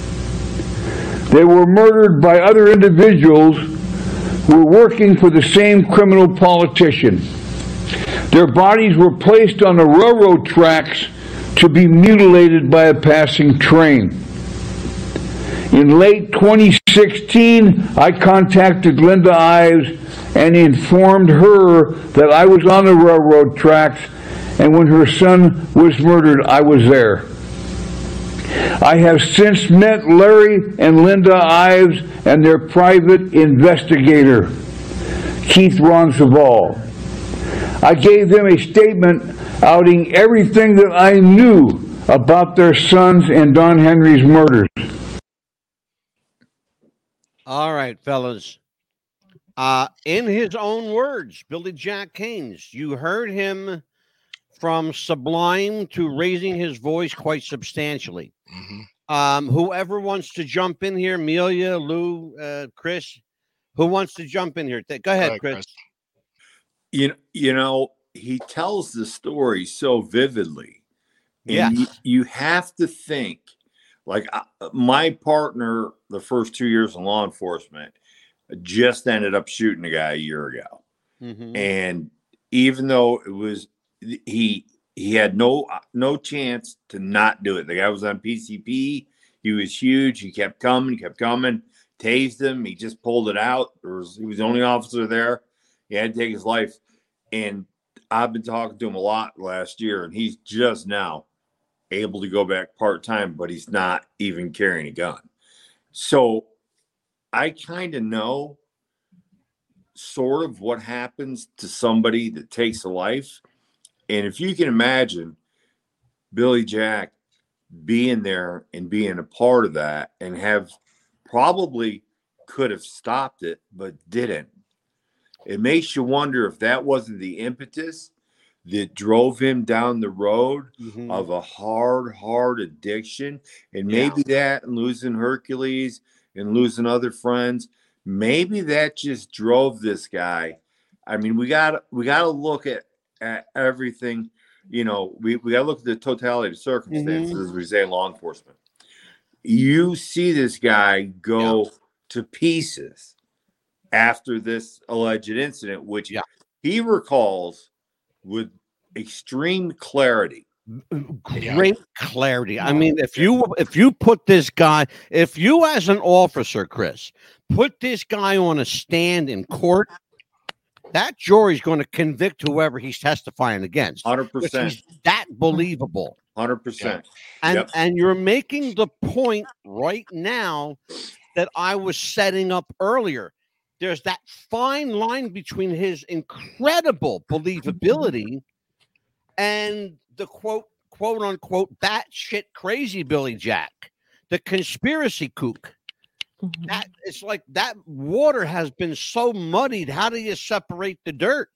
They were murdered by other individuals who were working for the same criminal politician. Their bodies were placed on the railroad tracks to be mutilated by a passing train. In late twenty sixteen, I contacted Linda Ives and informed her that I was on the railroad tracks, and when her son was murdered, I was there. I have since met Larry and Linda Ives and their private investigator, Keith Ronsaval. I gave them a statement outing everything that I knew about their sons and Don Henry's murders. All right, fellas. Uh, in his own words, Billy Jack Haynes, you heard him from sublime to raising his voice quite substantially. Mm-hmm. Um, whoever wants to jump in here, Amelia, Lou, uh, Chris, who wants to jump in here? Go ahead, Go ahead, Chris. Chris. You know, you know, he tells the story so vividly. And Yeah. you, you have to think, like uh, my partner, the first two years in law enforcement, just ended up shooting a guy a year ago. Mhm. And even though it was, he he had no no chance to not do it. The guy was on P C P. He was huge. He kept coming, kept coming, tased him. He just pulled it out. There was, he was the only officer there. He had to take his life. And I've been talking to him a lot last year, and he's just now able to go back part-time, but he's not even carrying a gun. So I kind of know sort of what happens to somebody that takes a life. And if you can imagine Billy Jack being there and being a part of that and have probably could have stopped it, but didn't. It makes you wonder if that wasn't the impetus that drove him down the road Mhm. of a hard, hard addiction. And maybe that and losing Hercules and losing other friends, maybe that just drove this guy. I mean, we got we got to look at, at everything. You know, we, we got to look at the totality of circumstances, Mhm. as we say in law enforcement. You see this guy go Yeah. to pieces after this alleged incident, which Yeah. he recalls with extreme clarity. Great clarity. I mean, if you if you put this guy, if you as an officer, Chris, put this guy on a stand in court, that jury's going to convict whoever he's testifying against. one hundred because percent. he's that believable. one hundred percent. And Yep. and you're making the point right now that I was setting up earlier. There's that fine line between his incredible believability and the quote quote unquote batshit crazy Billy Jack, the conspiracy kook. That it's like that water has been so muddied. How do you separate the dirt?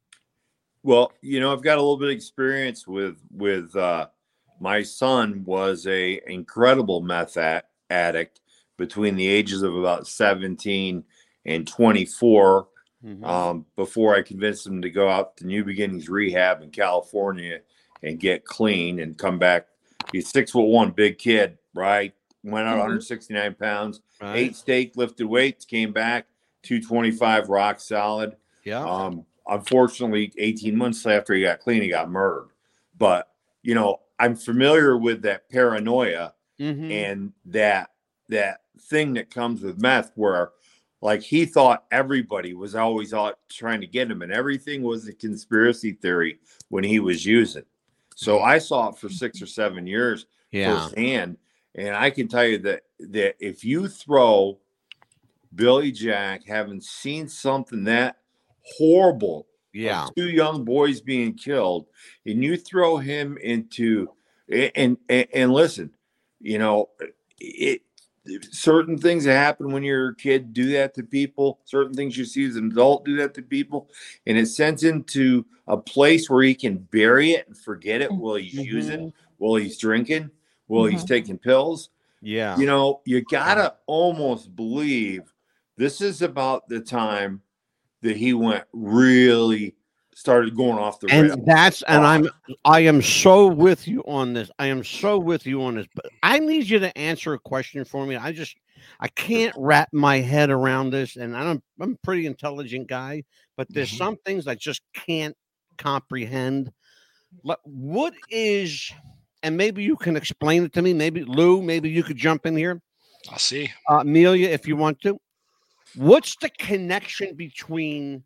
Well, you know, I've got a little bit of experience with with uh, my son was a incredible meth a- addict between the ages of about seventeen and twenty-four. Mhm. Um, before I convinced him to go out to New Beginnings Rehab in California and get clean and come back. He's six foot one, big kid, right? Went out Mhm. one hundred sixty-nine pounds, Right. ate steak, lifted weights, came back two twenty-five, rock solid. Yeah. Um, unfortunately, eighteen months after he got clean, he got murdered. But, you know, I'm familiar with that paranoia Mhm. and that that thing that comes with meth where like he thought everybody was always out trying to get him and everything was a conspiracy theory when he was using. So I saw it for six or seven years Yeah. firsthand. And I can tell you that that if you throw Billy Jack having seen something that horrible, Yeah. of two young boys being killed, and you throw him into and and, and listen, you know, it certain things that happen when you're a kid do that to people. Certain things you see as an adult do that to people, and it sends him to a place where he can bury it and forget it while he's Mhm. using, while he's drinking, while he's Mhm. taking pills. Yeah. You know, you gotta almost believe this is about the time that he went really started going off the rails. And that's and I'm I am so with you on this. I am so with you on this. But I need you to answer a question for me. I just I can't wrap my head around this, and I'm I'm a pretty intelligent guy, but there's Mhm. some things I just can't comprehend. Like, what is, and maybe you can explain it to me. Maybe Lou, maybe you could jump in here. I'll see. Uh, Amelia, if you want to. What's the connection between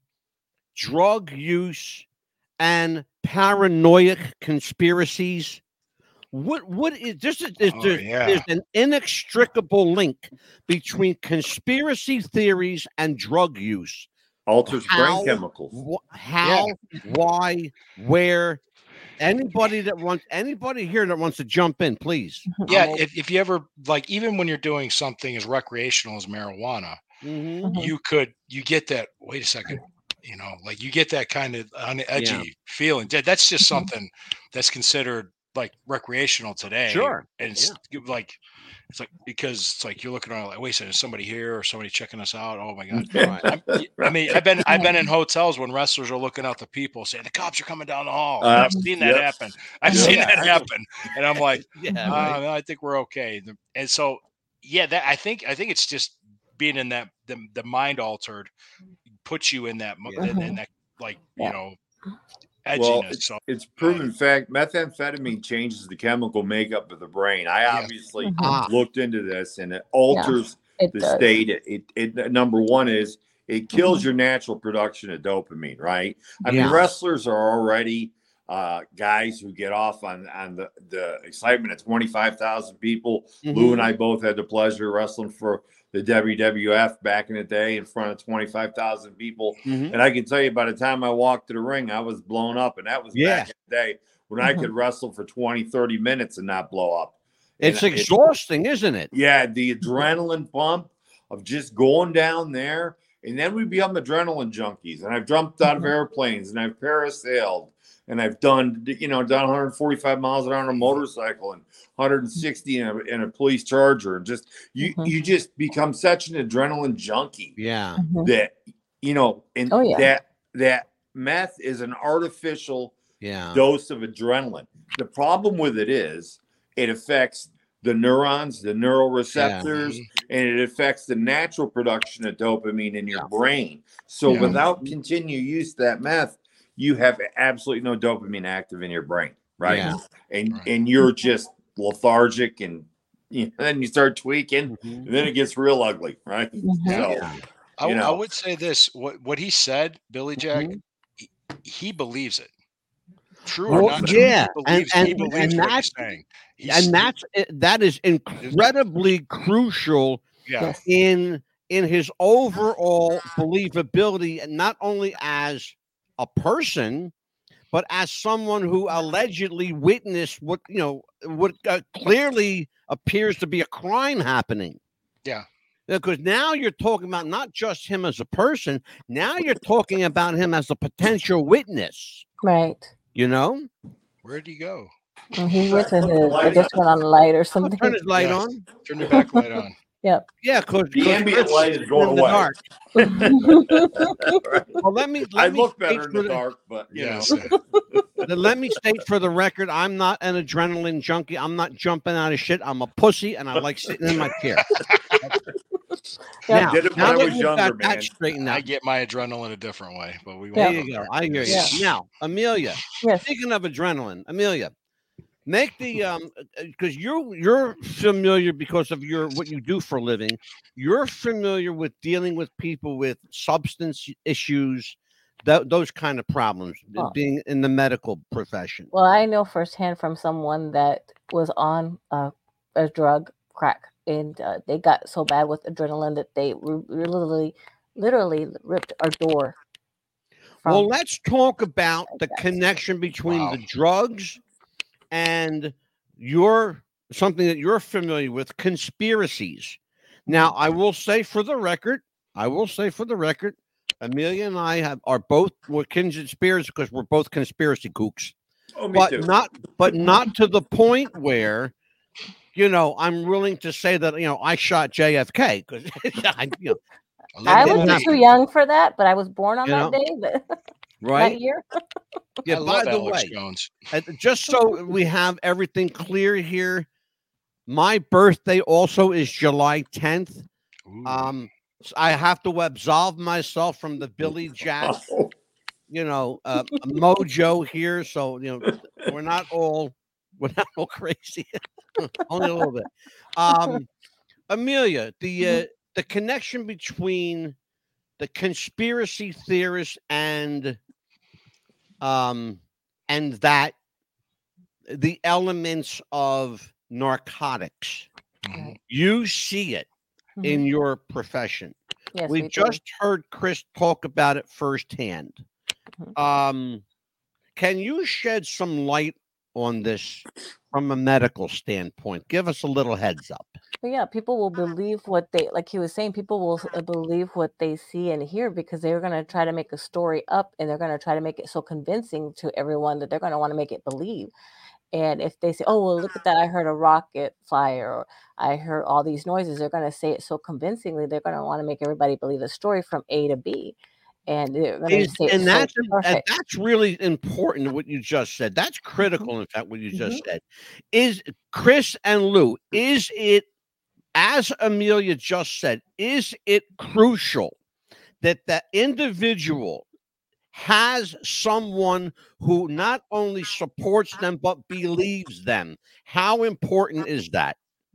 drug use and paranoid conspiracies? What what is this? Is, is Oh, there, yeah. there's an inextricable link between conspiracy theories and drug use. Alters How, brain chemicals. wh- how, why, where? Anybody that wants, anybody here that wants to jump in, please. Yeah, I'm if, if you ever like, even when you're doing something as recreational as marijuana, Mm-hmm. you could you get that. Wait a second, you know, like you get that kind of on edgy Yeah. feeling. That- That's just Mhm. something that's considered like recreational today. Sure. And it's like it's like because it's like you're looking around like, wait a second, is somebody here or somebody checking us out? Oh my god! Right. I'm, I mean, I've been I've been in hotels when wrestlers are looking out the people saying the cops are coming down the hall. Uh, I've seen that yep. happen. I've Yep. seen Yeah. that happen, and I'm like, Yeah, uh, right. I think we're okay. And so, yeah, that I think I think it's just being in that the, the mind altered puts you in that mo- Yeah. in, in that like Yeah. you know Well, edginess. it's, So it's proven fact methamphetamine changes the chemical makeup of the brain. I Yeah. obviously Mhm. Ah, looked into this, and it alters It the does. state. It, it, it number one is it kills Mhm. your natural production of dopamine, right? I mean, yeah. wrestlers are already uh, guys who get off on on the, the excitement of twenty-five thousand people. Lou Mhm. and I both had the pleasure of wrestling for the W W F back in the day in front of twenty-five thousand people. Mhm. And I can tell you, by the time I walked to the ring, I was blown up. And that was Yeah. back in the day when I Mhm. could wrestle for twenty, thirty minutes and not blow up. And It's it- exhausting, isn't it? yeah, the adrenaline pump of just going down there. And then we become adrenaline junkies. And I've jumped out of airplanes and I've parasailed and I've done, you know, done one hundred forty-five miles an hour on a motorcycle and one hundred sixty in a, in a police charger. And just, you, Mhm. you just become such an adrenaline junkie Yeah. Mhm. that, you know, and Oh, yeah. that, that meth is an artificial Yeah. dose of adrenaline. The problem with it is it affects the neurons, the neuroreceptors, and it affects the natural production of dopamine in your brain. So Yeah. without continued use of that meth, you have absolutely no dopamine active in your brain, right? Yeah. And Right. and you're just lethargic, and you know, then you start tweaking, Mhm. and then it gets real ugly, right? Mhm. So Yeah. I, you I know. would say this: what what he said, Billy Jack, Mhm. he, he believes it. True or Well, not true, yeah, he and believes, he and believes and what that's he's saying. He's, and that's that is incredibly crucial yeah, Yes. in in his overall believability, and not only as a person, but as someone who allegedly witnessed what you know what uh, clearly appears to be a crime happening. yeah. Because now you're talking about not just him as a person, now you're talking about him as a potential witness. Right. You know, Where'd he go? And he went to his, I guess, went on the light or I'll something. turn his light Yeah. on. Turn your backlight on. Yep. Yeah, because The ambient light is going in the away. dark. Right. Well, let me. Let I me look state better in for the dark, but you Yes. know. Then let me state for the record, I'm not an adrenaline junkie. I'm not jumping out of shit. I'm a pussy, and I like sitting in my chair. Now, Did it when now I that was we've younger, got that man. straightened I out, get my adrenaline a different way, but we won't there go you go. there. I hear you. Yeah. Now, Amelia, Yes. speaking of adrenaline, Amelia, make the um because you you're familiar because of your what you do for a living. You're familiar with dealing with people with substance issues, th- those kind of problems, Oh. being in the medical profession. Well, I know firsthand from someone that was on uh, a drug, crack, and uh, they got so bad with adrenaline that they r- literally, literally ripped our door. Well, from- let's talk about the Yes. connection between Wow. the drugs and your something that you're familiar with, conspiracies. Now, I will say for the record, I will say for the record, Amelia and I have are both we're kindred spirits because we're both conspiracy kooks, Oh, me but too. not but not to the point where, you know, I'm willing to say that you know I shot J F K because I, you know, I didn't was happen. too young for that, but I was born on You that know? day, but right? that year. Yeah. I By love the Alex way, Jones. uh, just so we have everything clear here, my birthday also is July tenth. Ooh. Um, so I have to absolve myself from the Billy Jack, Oh, you know, uh, mojo here. So you know, we're not all we're not all crazy, only a little bit. Um, Amelia, the uh, the connection between the conspiracy theorists and um and that the elements of narcotics, Mhm. you see it in your profession. Yes, we we do. just heard Chris talk about it firsthand. Mhm. Um, can you shed some light on this? from a medical standpoint? Give us a little heads up. But yeah, people will believe what they, like he was saying, people will uh, believe what they see and hear because they're going to try to make a story up and they're going to try to make it so convincing to everyone that they're going to want to make it believe. And if they say, oh, well, look at that, I heard a rocket fire or I heard all these noises, they're going to say it so convincingly, they're going to want to make everybody believe the story from A to B. And they're going to Is, say and it that's so and perfect. that's really important. What you just said, that's critical. In fact, what you just said is Chris and Lou. Is it, as Amelia just said, is it crucial that the individual has someone who not only supports them but believes them? How important is that?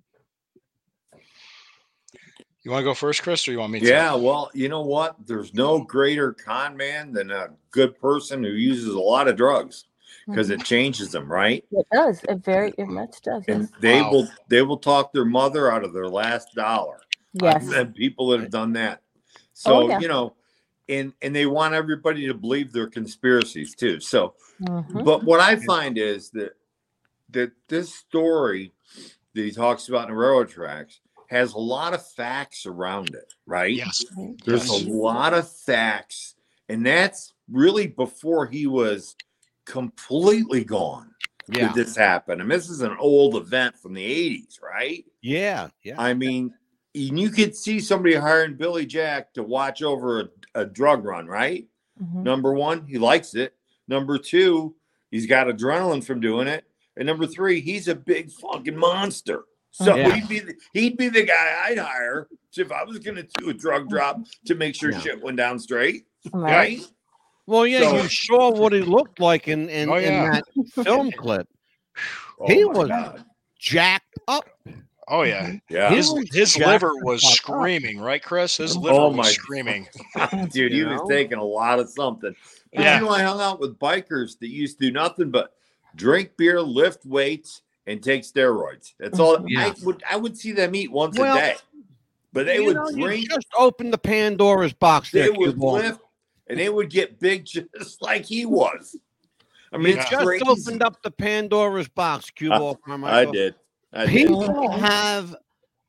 You want to go first, Chris, or you want me to? Yeah, well, you know what? There's no greater con man than a good person who uses a lot of drugs because Mhm. it changes them, right? It does. It very, it much does. And Yes. they Wow. will they will talk their mother out of their last dollar. Yes. I've met people that have done that. So, Oh, yeah. you know, and and they want everybody to believe their conspiracies too. So, Mhm. but what I find is that that this story that he talks about in the railroad tracks has a lot of facts around it, right? Yes. There's Yes. a lot of facts, and that's really before he was completely gone. Yeah. Did this happen? And this is an old event from the eighties, right? Yeah. Yeah. I mean, and you could see somebody hiring Billy Jack to watch over a, a drug run, right? Mhm. Number one, he likes it. Number two, he's got adrenaline from doing it. And number three, he's a big fucking monster. So Yeah. he'd be the, he'd be the guy I'd hire if I was going to do a drug drop to make sure Yeah. shit went down straight, Right. right? Well, yeah, So- you saw what he looked like in in, Oh, in yeah. that film clip. Oh He my was God. jacked up. Oh yeah. Yeah. He His was his jacked liver the was fuck up. screaming, right, Chris? His Oh, liver my- was screaming. Dude, he You was know? taking a lot of something. And Yeah. you know, I hung out with bikers that used to do nothing but drink beer, lift weights, and take steroids. That's all. Yeah. I would I would see them eat once Well, a day, but they You would know, you drink. just opened the Pandora's box They there, would Cue Ball. lift, and they would get big just like he was. I mean, You it's just crazy. opened up the Pandora's box, Cue Uh, Ball. I Carmichael. did. I did. People have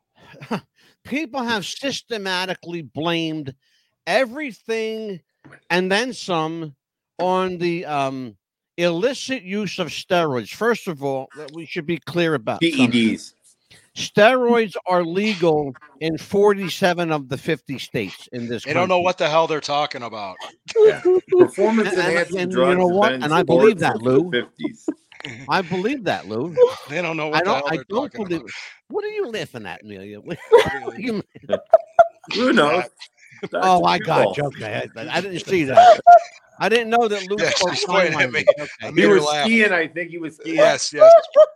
people have systematically blamed everything and then some on the um, illicit use of steroids. First of all, that we should be clear about P E something. Ds. Steroids are legal in forty-seven of the fifty states in this They don't know country. what the hell they're talking about. Yeah. Performance And- and- enhancing and you drugs. know have what? been in And I sports believe that, since Lou. the fifties. I believe that, Lou. They don't know I what the don't. hell I they're don't talking believe. about. What are you laughing at, Amelia? What are you- Who knows? That's oh my your God, fault. okay. I, I didn't see that. I didn't know that Lou Yes, spoke he's sign pointing at me. language. Okay. I He made her was laugh. skiing. I think he was skiing. Yes, yes.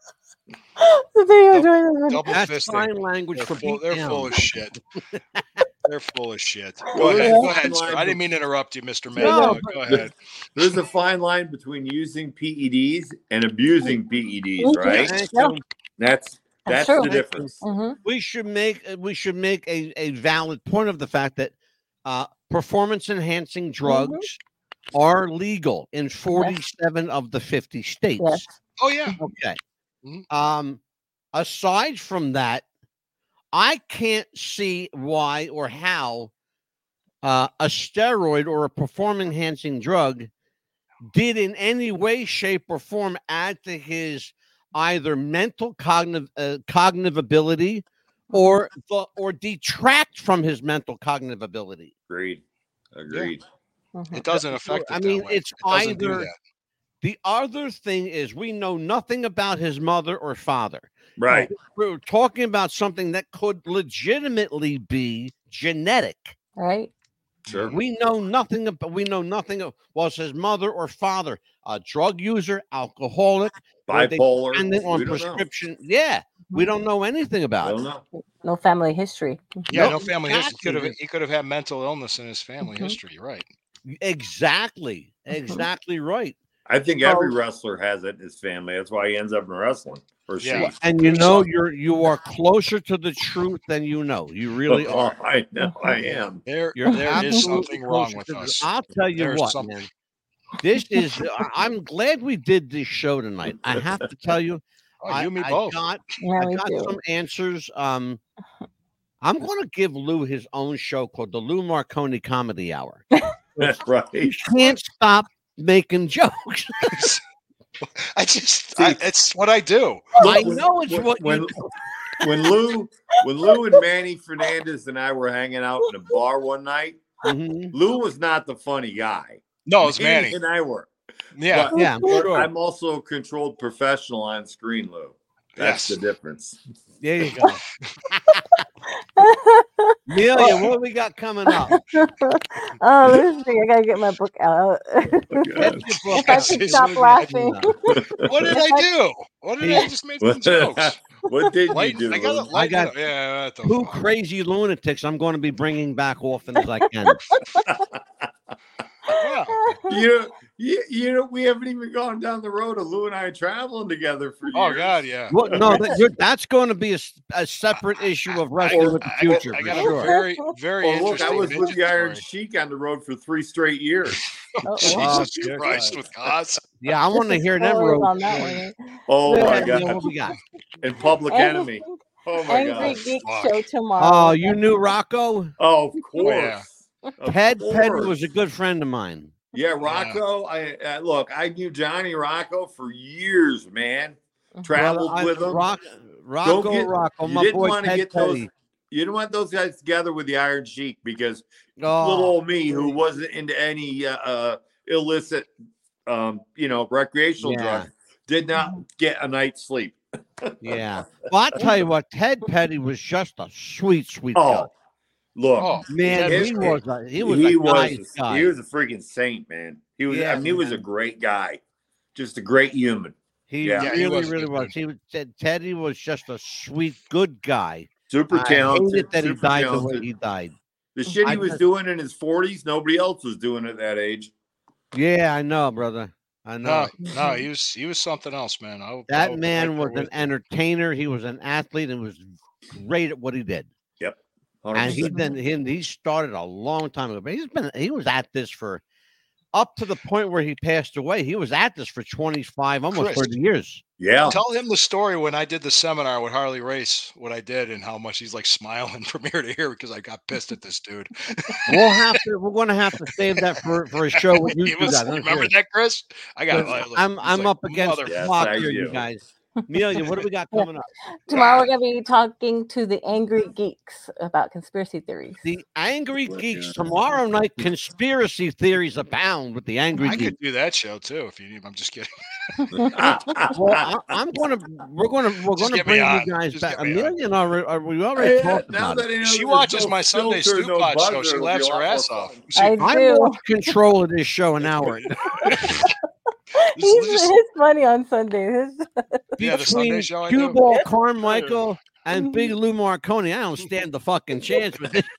The thing you're doing is- Double That's fisting. sign language They're for full, beat they're down. full of shit. They're full of shit. Go Well, ahead. there's Go a ahead, fine sir. line I didn't be- mean to interrupt you, Mister Mad No, Dog. but- Go ahead. There's a fine line between using P E Ds and abusing P E Ds, right? Thank Yeah. you. That's that's true. the difference. Mhm. We should make uh, we should make a, a valid point of the fact that uh, performance enhancing drugs are legal in forty-seven of the fifty states. Yes. Oh yeah. Okay. Mhm. Um, aside from that, I can't see why or how uh, a steroid or a performance enhancing drug did in any way, shape, or form add to his either mental cognitive uh, cognitive ability or the, or detract from his mental cognitive ability. Agreed. Agreed. Mhm. It doesn't affect it I that mean, way. it's It doesn't do either that. the other thing is we know nothing about his mother or father. Right. We're talking about something that could legitimately be genetic. Right. Sure. We know nothing about. We know nothing of was his mother or father a drug user, alcoholic, were they Bipolar. dependent on We don't know. prescription. Yeah, we don't know anything about Don't it. know. No family history. Yeah, No, no family history. Could have exactly. he could have had mental illness in his family Mhm. history, right? Exactly, Mhm. exactly right. I think every wrestler has it in his family. That's why he ends up in wrestling. Or Yeah. she. And you know, you're you are closer to the truth than you know. You really Oh, are. I know. I am. There, You're there is absolutely something wrong closer with to the- us. I'll tell you There's what, something. man. This is. I- I'm glad we did this show tonight. I have to tell you, Oh, I, you and me I both. got, Yeah, I me got too. some answers. Um, I'm going to give Lou his own show called the Lou Marconi Comedy Hour. That's right. You can't stop making jokes. I just, I, it's what I do. I when- know it's when- what when, you do. when Lou when Lou and Manny Fernandez and I were hanging out in a bar one night, Mhm. Lou was not the funny guy. No, it's Manny. and I were. Yeah. But- Yeah, I'm but sure. I'm also a controlled professional on screen, Lou. That's Yes. the difference. There you go. Amelia, what do we got coming up? Oh, let me see. I gotta get my book out. Get your book If I out. could Jeez, stop what laughing. What did I do? What did I just make some jokes? What did you Light, do? I got Lou? it. Light, got yeah, what the Two fuck? crazy lunatics I'm going to be bringing back often as I can. Yeah. You know, you, you know, we haven't even gone down the road of Lou and I traveling together for years. Oh God, yeah. Well, no, that, you're, that's going to be a, s- a separate issue of wrestling with the I got, future. I for got a sure. very, very Oh, look, I interesting. was with ninja the Iron story. Sheik on the road for three straight years. Oh, Jesus dear Christ, God. with Goss. Yeah, I want to hear them Spoilers road on that stories. one. Oh Go my ahead, Neil, God! what we got? And Public Angry- Enemy. Oh my Angry God! Geek fuck. Show tomorrow. Oh, you knew Rocco? Oh, of course. yeah. Of Ted Petty course. was a good friend of mine. Yeah, Rocco. I uh, look. I knew Johnny Rocco for years, man. Traveled Well, I- with him. Rock, Rocco, Don't get- Rocco, you my didn't boy want to Ted get those. Petty. You didn't want those guys together with the Iron Sheik because Oh, little old me, who wasn't into any uh, uh, illicit, um, you know, recreational Yeah. drugs, did not get a night's sleep. yeah. Well, I tell you what, Ted Petty was just a sweet, sweet guy. Oh, look, Oh, Man, Ted he was was a, he was he a was guy's guy. he was a freaking saint, man. He was. Yeah, I mean, he was a man. great guy, just a great human, He Yeah. Yeah, he really, was a really good was. dude. He was Ted, Teddy was just a sweet, good guy. super I talented. hated that he super died talented. the way he died. The shit I he was just- doing in his forties, nobody else was doing at that age. Yeah, I know, brother. I know. No, no, he was he was something else, man. I, That I, man I- was an entertainer. He was an athlete and was great at what he did. Yep. And he one hundred percent. then he, he started a long time ago. But he's been he was at this for up to the point where he passed away. He was at this for twenty-five, almost Chris. thirty years. Yeah. Tell him the story when I did the seminar with Harley Race, what I did and how much he's like smiling from ear to ear because I got pissed at this dude. We'll have to. We're going to have to save that for, for a show with you He two was- guys. I'm remember serious. that, Chris? I got. Because I'm I'm up against the Yes, clock I here, you do. guys. Amelia, what do we got coming up? Tomorrow we're gonna be talking to the Angry Geeks about conspiracy theories. The Angry Geeks tomorrow night. Conspiracy theories abound with the Angry I Geeks. could do that show too if you need. I'm just kidding. Well, I, I'm gonna. We're gonna. We're Just gonna get me bring on. you guys Just back. get me on. Amelia and I. Are, are we already Hey, talked now about that it? I know She there's watches no my Sunday filter, Stew no Pod show. buzzer, She it'll laughs be a her lot ass more off. fun. See, I I do. lost control of this show an hour. He's, just- he's funny on Sundays. yeah, the Sunday Between show I Cue do. Ball Carmichael and Big Lou Marconi, I don't stand the fucking chance with this.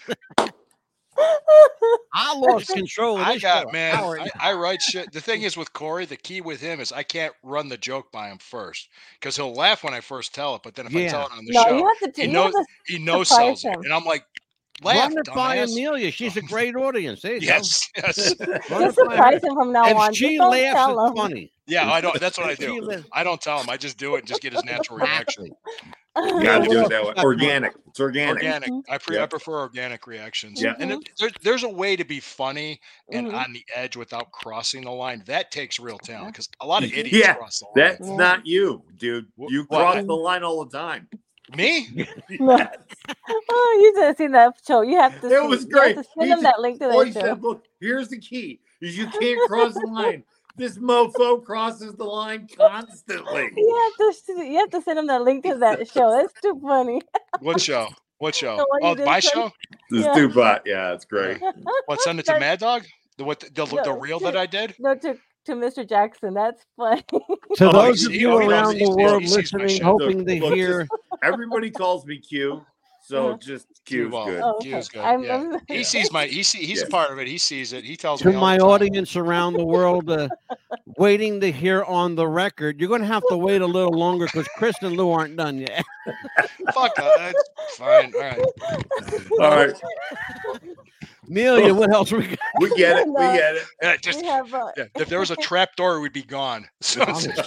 I lost control of I this got show. man. Howard. I, I write shit. The thing is with Corey, the key with him is I can't run the joke by him first because he'll laugh when I first tell it. But then if I Yeah. tell it on the No, show, you have to. he You knows have to he knows surprise sells it, him. and I'm like, laugh, Run it by dumbass. Amelia. She's a great audience. There you Yes, yes, go. Run Just it by her. surprise him from now If on. she Just don't laughs, tell it's him. funny. yeah. I don't. That's what I If she do. laughs- I don't tell him. I just do it and just get his natural reaction. Exactly. You got to do what it that else way. you got Organic. It's organic. Organic. I, pre- I Yep. prefer organic reactions. Yeah. And it, there, there's a way to be funny and Mhm. on the edge without crossing the line. That takes real talent because a lot of idiots Yeah, cross the line. That's Yeah. not you, dude. Wh- You what? cross the line all the time. Me? No. Oh, you didn't see that show. You have to. It see, was You great. have to send He him said- that link to Or he that show. said, look, here's the key. Is you can't cross the line. This mofo crosses the line constantly. You have to. You have to send him that link to that show. That's too funny. What show? What show? The one you Oh, did my send- show? This Yeah. Tupac. Yeah, it's great. What? Send it to That- Mad Dog? The what? The, the, the No, reel to- that I did? No, to to Mister Jackson. That's funny. To Oh, those he- of he- you he around knows- the he- world he sees my listening, shit. hoping Look, to look, hear, Everybody calls me Q, so Uh-huh. just Q's Well, good. Oh, Q's okay. good. I'm- yeah. I'm- He sees my. He see. He's Yeah. a part of it. He sees it. He tells me. to all my the time. audience around the world, uh, waiting to hear on the record, you're going to have to wait a little longer because Chris and Lou aren't done yet. Fuck that. That's fine. All right. All right. Amelia, what else we got? We get it. We No. get it. Yeah, just, We have, uh, yeah, if there was a trap door, we'd be gone. So,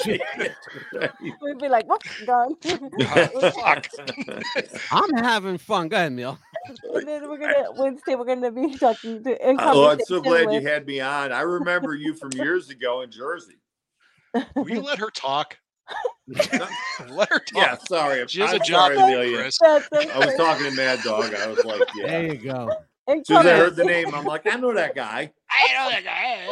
we'd be like, whoops, gone. fuck. I'm having fun. Go ahead, Neil. And then we're gonna Wednesday. We're gonna be talking to. In Oh, I'm so conversation glad you with- had me on. I remember you from years ago in Jersey. Will you let her talk? Let her talk. Yeah, sorry. She has I'm a job sorry, to do, Amelia. Chris. That's I was talking to Mad Dog. I was like, yeah. There you go. In As soon as I conver- heard the name, I'm like, I know that guy. I know that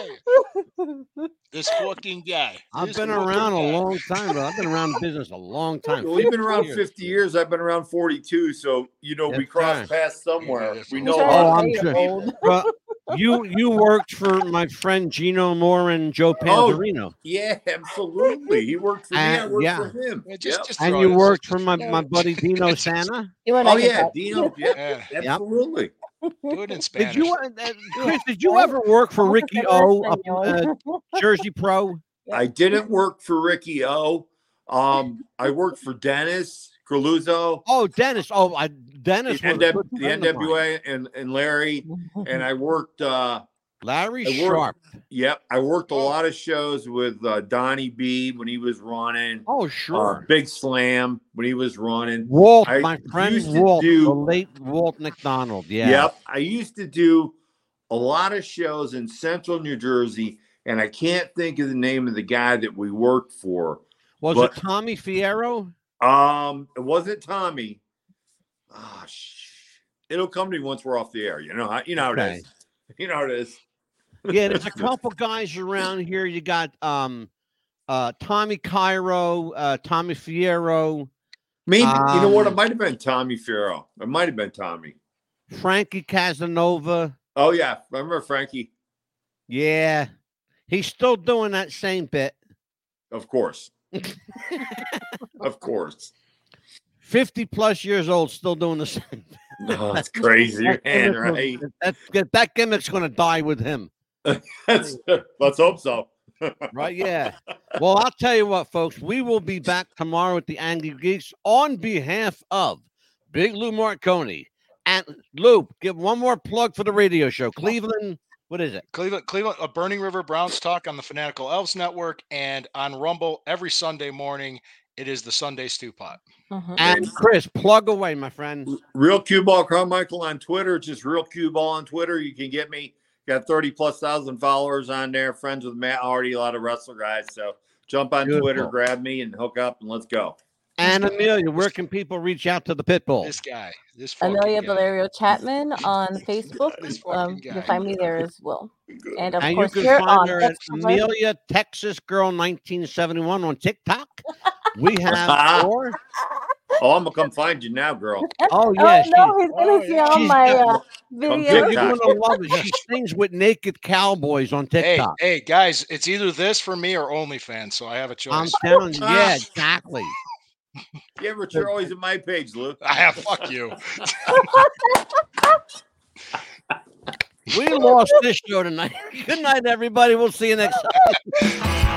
guy. This fucking guy. I've This been fucking around a guy. long time, bro. I've been around the business a long time. Well, you've been around years. fifty years. I've been around forty-two. So, you know, we Yes, crossed sir. paths somewhere. Yeah, We yeah, know. yeah. a lot Oh, of I'm You're sure. old. Well, you you worked for my friend Gino Moore and Joe Pandarino, Yeah, absolutely. He worked for me. I Uh, worked yeah. for him. Yeah, just, Yep. just and throw you it in. worked for my, my buddy Dino It's- Santa. You and I Oh, can yeah. talk. Dino. Yeah, Yeah, absolutely. do it in Spanish. Did you, uh, uh, Chris? Did you Right. ever work for Vamos a Ricky hacerlo O, up in, uh, español. Jersey Pro? I didn't work for Ricky O. Um, I worked for Dennis Craluzzo, Oh, Dennis. Oh, I, the, Dennis was a N- good the friend of mine. N W A, and, and Larry. And I worked, uh, Larry I worked- Sharp. yep, I worked a Oh. lot of shows with uh, Donnie B when he was running. Oh, Uh, sure. Big Slam when he was running. Walt, I my friend used to Walt, do- the late Walt McDonald. Yeah. Yep. I used to do a lot of shows in central New Jersey, and I can't think of the name of the guy that we worked for. Was But- it Tommy Fierro? Um, it wasn't Tommy. Ah, sh- it'll come to me once we're off the air. You know how you know how it Okay. is. You know how it is. Yeah, there's a couple guys around here. You got um, uh, Tommy Cairo, uh, Tommy Fierro, Maybe you know what? It Um, might have been Tommy Farrell. It might have been Tommy. Frankie Casanova. Oh yeah, remember Frankie? Yeah, he's still doing that same bit. Of course, of course. fifty plus years old, still doing the same. No, that's crazy, That man. gimmick was- Right? That, that gimmick's going to die with him. That's, let's hope so. Right? Yeah. Well, I'll tell you what, folks. We will be back tomorrow with the Angry Geeks on behalf of Big Lou Marconi. And Lou, give one more plug for the radio show. Cleveland, what is it? Cleveland, Cleveland, a Burning River Browns talk on the Fanatical Elves Network and on Rumble every Sunday morning. It is the Sunday Stew Pot. Mhm. And Chris, plug away, my friend. Real Cue Ball Carmichael on Twitter, just Real Cue Ball on Twitter. You can get me. Got thirty plus thousand followers on there. Friends with Matt Hardy, a lot of wrestler guys. So jump on Beautiful. Twitter, grab me, and hook up, and let's go. And Amelia, where can people reach out to the Pitbull? This guy, this fucking Amelia guy. Valerio Chapman on Facebook. This fucking Um, guy. you'll find me there as well. And of And you course, can here find on her at Extra Life. Amelia Texas Girl nineteen seventy-one on TikTok. We have four. Oh, I'm gonna come find you now, girl. Oh, Oh yeah. she- no, he's gonna oh, see yeah. all She's my got- uh, Come videos. You're TikTok. gonna love it. She sings with naked cowboys on Hey, TikTok. hey, guys, it's either this for me or OnlyFans, so I have a choice. I'm telling you, yeah, exactly. Yeah, but you're always in my page, Luke. I have fuck you. We lost this show tonight. Good night, everybody. We'll see you next time.